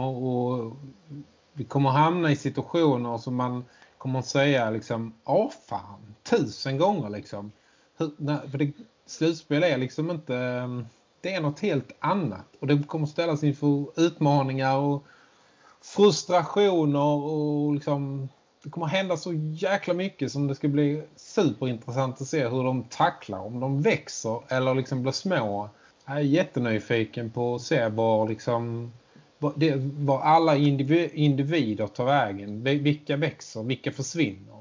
kommer hamna i situationer som man kommer att säga liksom, fan, 1000 gånger liksom. För slutspel är liksom inte... Det är något helt annat. Och det kommer ställas inför utmaningar och frustrationer. Och liksom, det kommer hända så jäkla mycket som det ska bli superintressant att se hur de tacklar. Om de växer eller liksom blir små. Jag är jättenyfiken på att se var alla individer tar vägen. Vilka växer, vilka försvinner.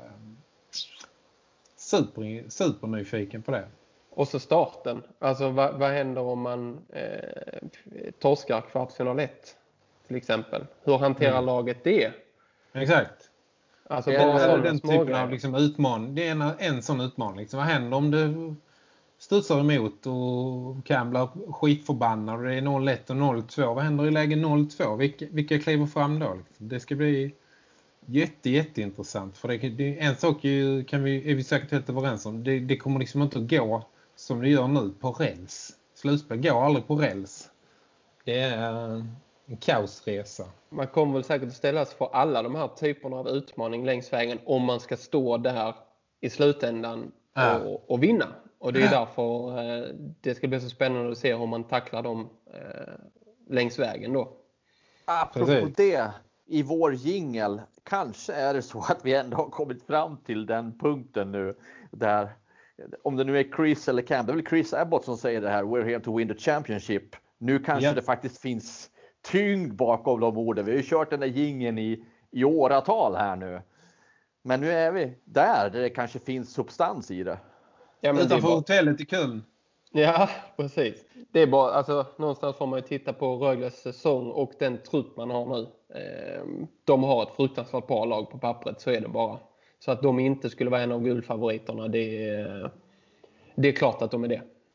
Supernyfiken på det. Och så starten. Alltså vad händer om man torskar kvartsfinal 1 till exempel? Hur hanterar laget det? Exakt. Alltså bara den typen av liksom utmaning. Det är en sån utmaning. Liksom, vad händer om du studsar emot och kan bli skitförbannad och det är 0-1 och 0-2? Vad händer i läge 0-2? Vilka kliver fram då? Liksom? Det ska bli jätteintressant. För det en sak är vi säkert helt överens om. Det kommer liksom inte att gå som det gör nu på räls. Slutspel går aldrig på räls. Det är en kaosresa. Man kommer väl säkert att ställas för alla de här typerna av utmaning längs vägen om man ska stå där i slutändan och vinna. Och det är därför det ska bli så spännande att se hur man tacklar dem längs vägen då. Apropå det, i vår jingle kanske är det så att vi ändå har kommit fram till den punkten nu där, om det nu är Chris eller Cam, det är väl Chris Abbott som säger det här, we're here to win the championship. Nu kanske det faktiskt finns tyngd bakom de orden. Vi har ju kört den där jingeln i åratal här nu. Men nu är vi där det kanske finns substans i det. Ja, men utanför hotellet i Köln. Ja, precis. Det är bara, alltså, någonstans får man ju titta på Rögles säsong och den trupp man har nu. De har ett fruktansvärt bra lag på pappret, så är det bara. Så att de inte skulle vara en av guldfavoriterna, det är klart att de är det.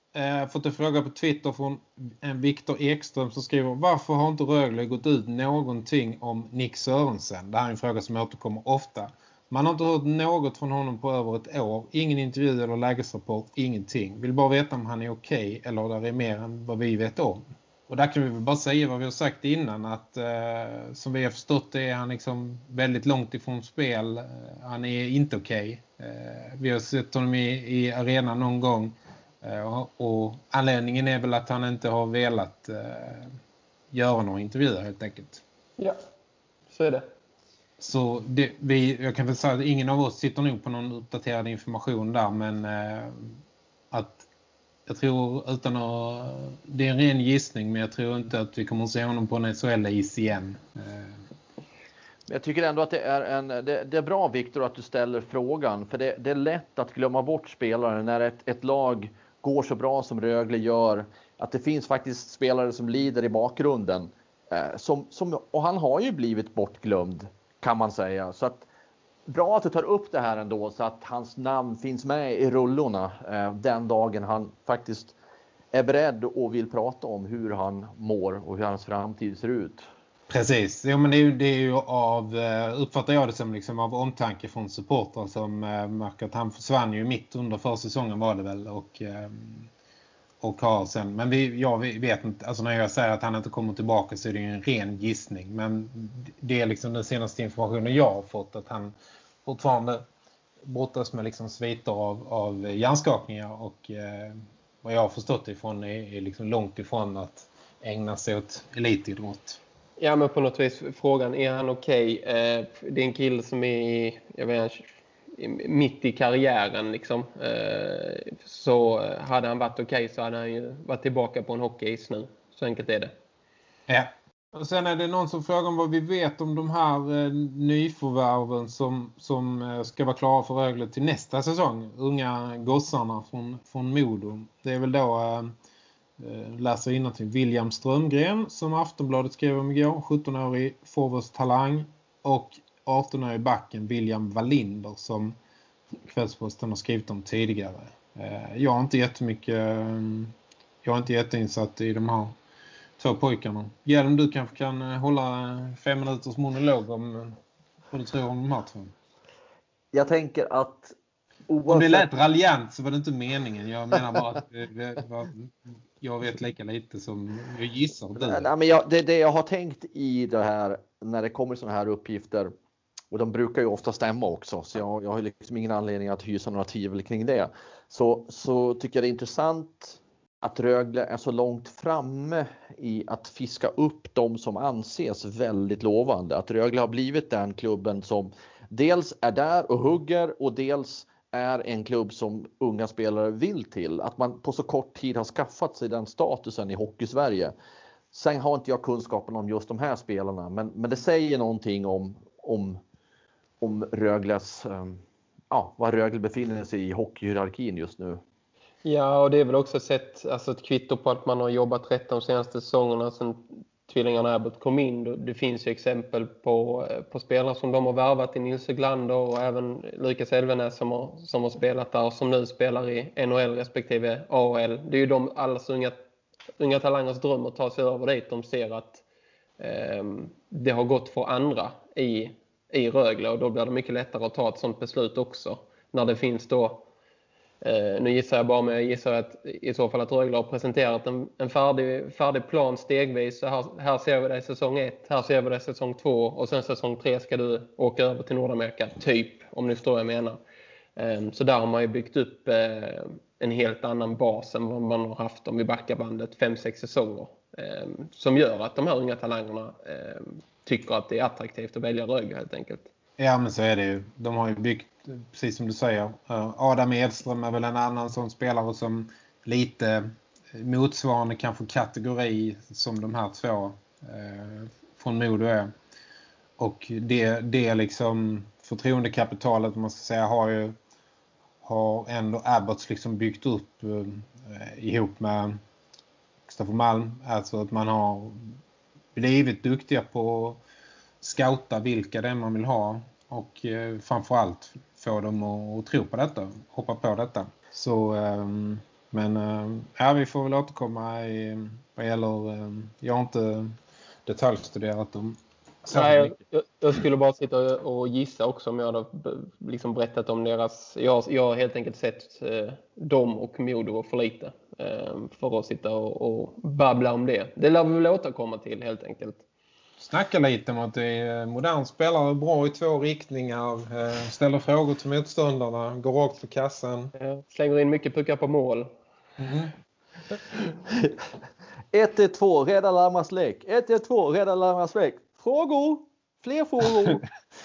fått en fråga på Twitter från en Viktor Ekström som skriver: varför har inte Rögle gått ut någonting om Nick Sörensen? Det här är en fråga som återkommer ofta. Man har inte hört något från honom på över ett år. Ingen intervju eller lägesrapport, ingenting. Vill bara veta om han är okej eller det är mer än vad vi vet om. Och där kan vi väl bara säga vad vi har sagt innan, att som vi har förstått det är han liksom väldigt långt ifrån spel. Han är inte okej. Vi har sett honom i arenan någon gång. Och anledningen är väl att han inte har velat göra några intervjuer helt enkelt. Ja, så är det. Så jag kan väl säga att ingen av oss sitter nog på någon uppdaterad information där, men att jag tror utan att, det är en ren gissning, men jag tror inte att vi kommer att se honom på en SHL-is igen. Jag tycker ändå att det är bra, Viktor, att du ställer frågan, för det är lätt att glömma bort spelare när ett lag går så bra som Rögle gör, att det finns faktiskt spelare som lider i bakgrunden, och han har ju blivit bortglömd, kan man säga. Så att bra att du tar upp det här ändå, så att hans namn finns med i rullorna den dagen han faktiskt är beredd och vill prata om hur han mår och hur hans framtid ser ut. Precis, ja, men det är ju uppfattar jag det som liksom av omtanke från supportrar som märker att han försvann ju mitt under försäsongen var det väl, och har sen, men jag vet inte, alltså när jag säger att han inte kommer tillbaka så är det ju en ren gissning, men det är liksom den senaste informationen jag har fått, att han fortfarande brottas med liksom sviter av hjärnskakningar, och vad jag har förstått ifrån är liksom långt ifrån att ägna sig åt elitidrott. Ja, men på något vis frågan, är han okej? Det är en kille som är mitt i karriären liksom. Så hade han varit okej så hade han ju varit tillbaka på en hockeyis nu. Så enkelt är det. Ja. Och sen är det någon som frågar om vad vi vet om de här nyförvärven som ska vara klara för Rögle till nästa säsong. Unga gossarna från Modo. Det är väl då läser innantill William Strömgren som Aftonbladet skrev om igår. 17-årig forwardstalang, och 18-årig backen William Wallinder som Kvällsposten har skrivit om tidigare. Jag är inte jätteinsatt i de här två pojkarna. Hjelm, du kanske kan hålla 5 minuters monolog om vad du tror om de här två. Jag tänker att om det lät raljant så var det inte meningen. Jag menar bara att jag vet lika lite som jag gissar. Nej, men det jag har tänkt i det här, när det kommer såna här uppgifter, och de brukar ju ofta stämma också, så jag har liksom ingen anledning att hysa några tvivel kring det. Så tycker jag det är intressant att Rögle är så långt framme i att fiska upp de som anses väldigt lovande. Att Rögle har blivit den klubben som dels är där och hugger, och dels är en klubb som unga spelare vill till. Att man på så kort tid har skaffat sig den statusen i Hockey-Sverige. Sen har inte jag kunskapen om just de här spelarna, men det säger någonting om Rögles, var Rögle befinner sig i hockeyhierarkin just nu. Ja, och det är väl också ett kvitto på att man har jobbat rätt de senaste säsongerna sedan tvillingarna Abbott kom in. Det finns ju exempel på spelare som de har värvat i Nils Höglander och även Lukas Elvenäs som har spelat där och som nu spelar i NHL respektive AHL. Det är ju allas unga talangers dröm att ta sig över dit. De ser att det har gått för andra i Rögle, och då blir det mycket lättare att ta ett sånt beslut också. När det finns då, nu gissar jag bara, men jag gissar att i så fall att Rögle har presenterat en färdig plan stegvis. Så här ser vi det i säsong 1, här ser vi det i säsong 2, och sen säsong 3 ska du åka över till Nordamerika, typ, om ni förstår vad jag menar. Så där har man ju byggt upp en helt annan bas än vad man har haft om vi backar bandet 5-6 säsonger. Som gör att de här unga talangerna tycker att det är attraktivt att välja Rögle helt enkelt. Ja, men så är det ju. De har ju byggt, precis som du säger, Adam Edström är väl en annan sån spelare som lite motsvarande kanske kategori som de här två från Modo är. Och det är liksom förtroendekapitalet, man ska säga, har ändå Abbots liksom byggt upp ihop med Kristoffer Malm. Alltså att man har blivit duktiga på att scouta vilka det är man vill ha, och framförallt få dem att tro på detta, hoppa på detta. Så Men vi får väl återkomma vad gäller... jag har inte detaljstuderat dem. Nej, jag skulle bara sitta och gissa också om jag hade liksom berättat om deras... Jag har helt enkelt sett dem och Modo för lite för att sitta och babbla om det. Det lär vi väl återkomma till helt enkelt. Snacka lite om att det är modern spelare, bra i 2 riktningar, ställer frågor till motståndarna, går rakt på kassan. Slänger in mycket puckar på mål. 1-2, rädda Larmas lek. 1-2, rädda Larmas lek. Frågor! Fler frågor!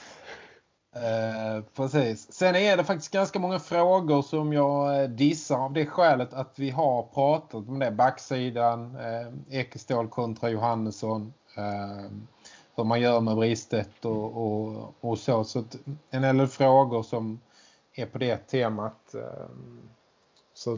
Precis. Sen är det faktiskt ganska många frågor som jag dissar av det skälet att vi har pratat om det. Backsidan, Ekestål kontra Johannesson, hur man gör med Bristet och så. Så en del frågor som är på det temat. Så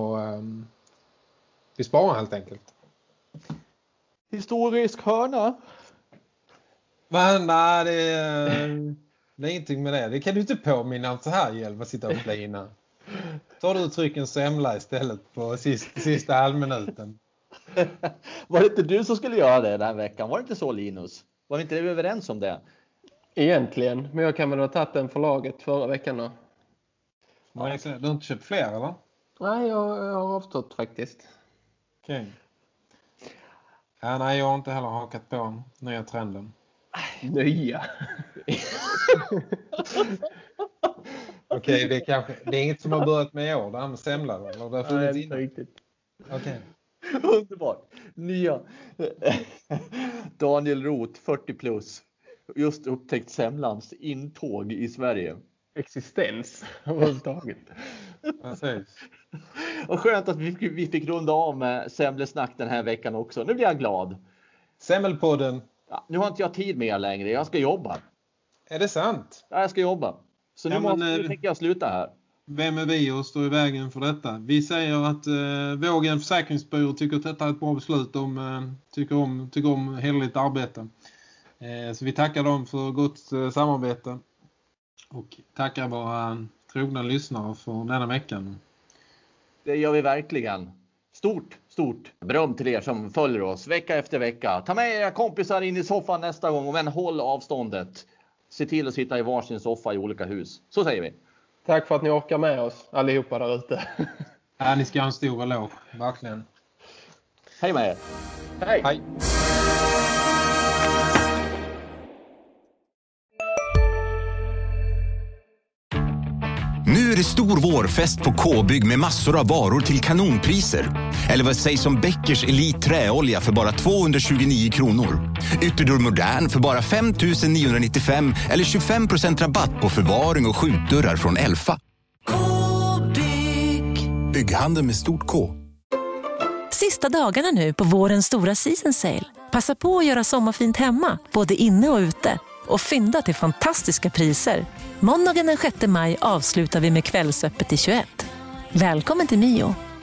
vi sparar helt enkelt. Historisk hörna. Men nej, det är ingenting med det. Det kan du inte påminna om så här, Hjelm, sitta och flina. Tar du och trycker en semla istället på sista halvminuten. Var det inte du som skulle göra det den här veckan? Var det inte så, Linus? Var vi inte överens om det? Egentligen, men jag kan väl ha tagit den förlaget förra veckan då. Du har inte köpt fler, eller? Nej, jag har avstått faktiskt. Okej. Ja, nej, jag har inte heller hakat på nya trenden. Nya? Okej, det är inget som har börjat med i år, det här med semla, eller? Det har funnits inte riktigt. Okej. Underbart. Nya. Daniel Roth, 40 plus. Just upptäckt semlans intåg i Sverige. Existens överhuvudtaget. Precis. Och skönt att vi fick runda av med semlesnack den här veckan också. Nu blir jag glad. Semmelpodden. Ja, nu har inte jag tid med er längre. Jag ska jobba. Är det sant? Ja, jag ska jobba. Så nu tänker jag sluta här. Vem är vi och står i vägen för detta? Vi säger att Vågen försäkringsbyrå tycker att detta är ett bra beslut. De tycker om hederligt arbete. Så vi tackar dem för gott samarbete. Och tackar våra trogna lyssnare för denna veckan. Det gör vi verkligen. Stort beröm till er som följer oss vecka efter vecka. Ta med era kompisar in i soffan nästa gång, men håll avståndet. Se till att sitta i varsin soffa i olika hus. Så säger vi. Tack för att ni orkar med oss allihopa där ute. Ja, ni ska ha en stor eloge, verkligen. Hej med er. Hej. Nu är det stor vårfest på K-bygg med massor av varor till kanonpriser. Eller vad sägs om Bäckers Elite träolja för bara 229 kronor. Ytterdörr Modern för bara 5 995 eller 25% rabatt på förvaring och skjutdörrar från Elfa. K-bygg. Bygghandel med stort K. Sista dagarna nu på vårens stora season sale. Passa på att göra sommarfint hemma, både inne och ute. Och fynda till fantastiska priser. Måndagen den 6 maj avslutar vi med kvällsöppet i 21. Välkommen till Mio.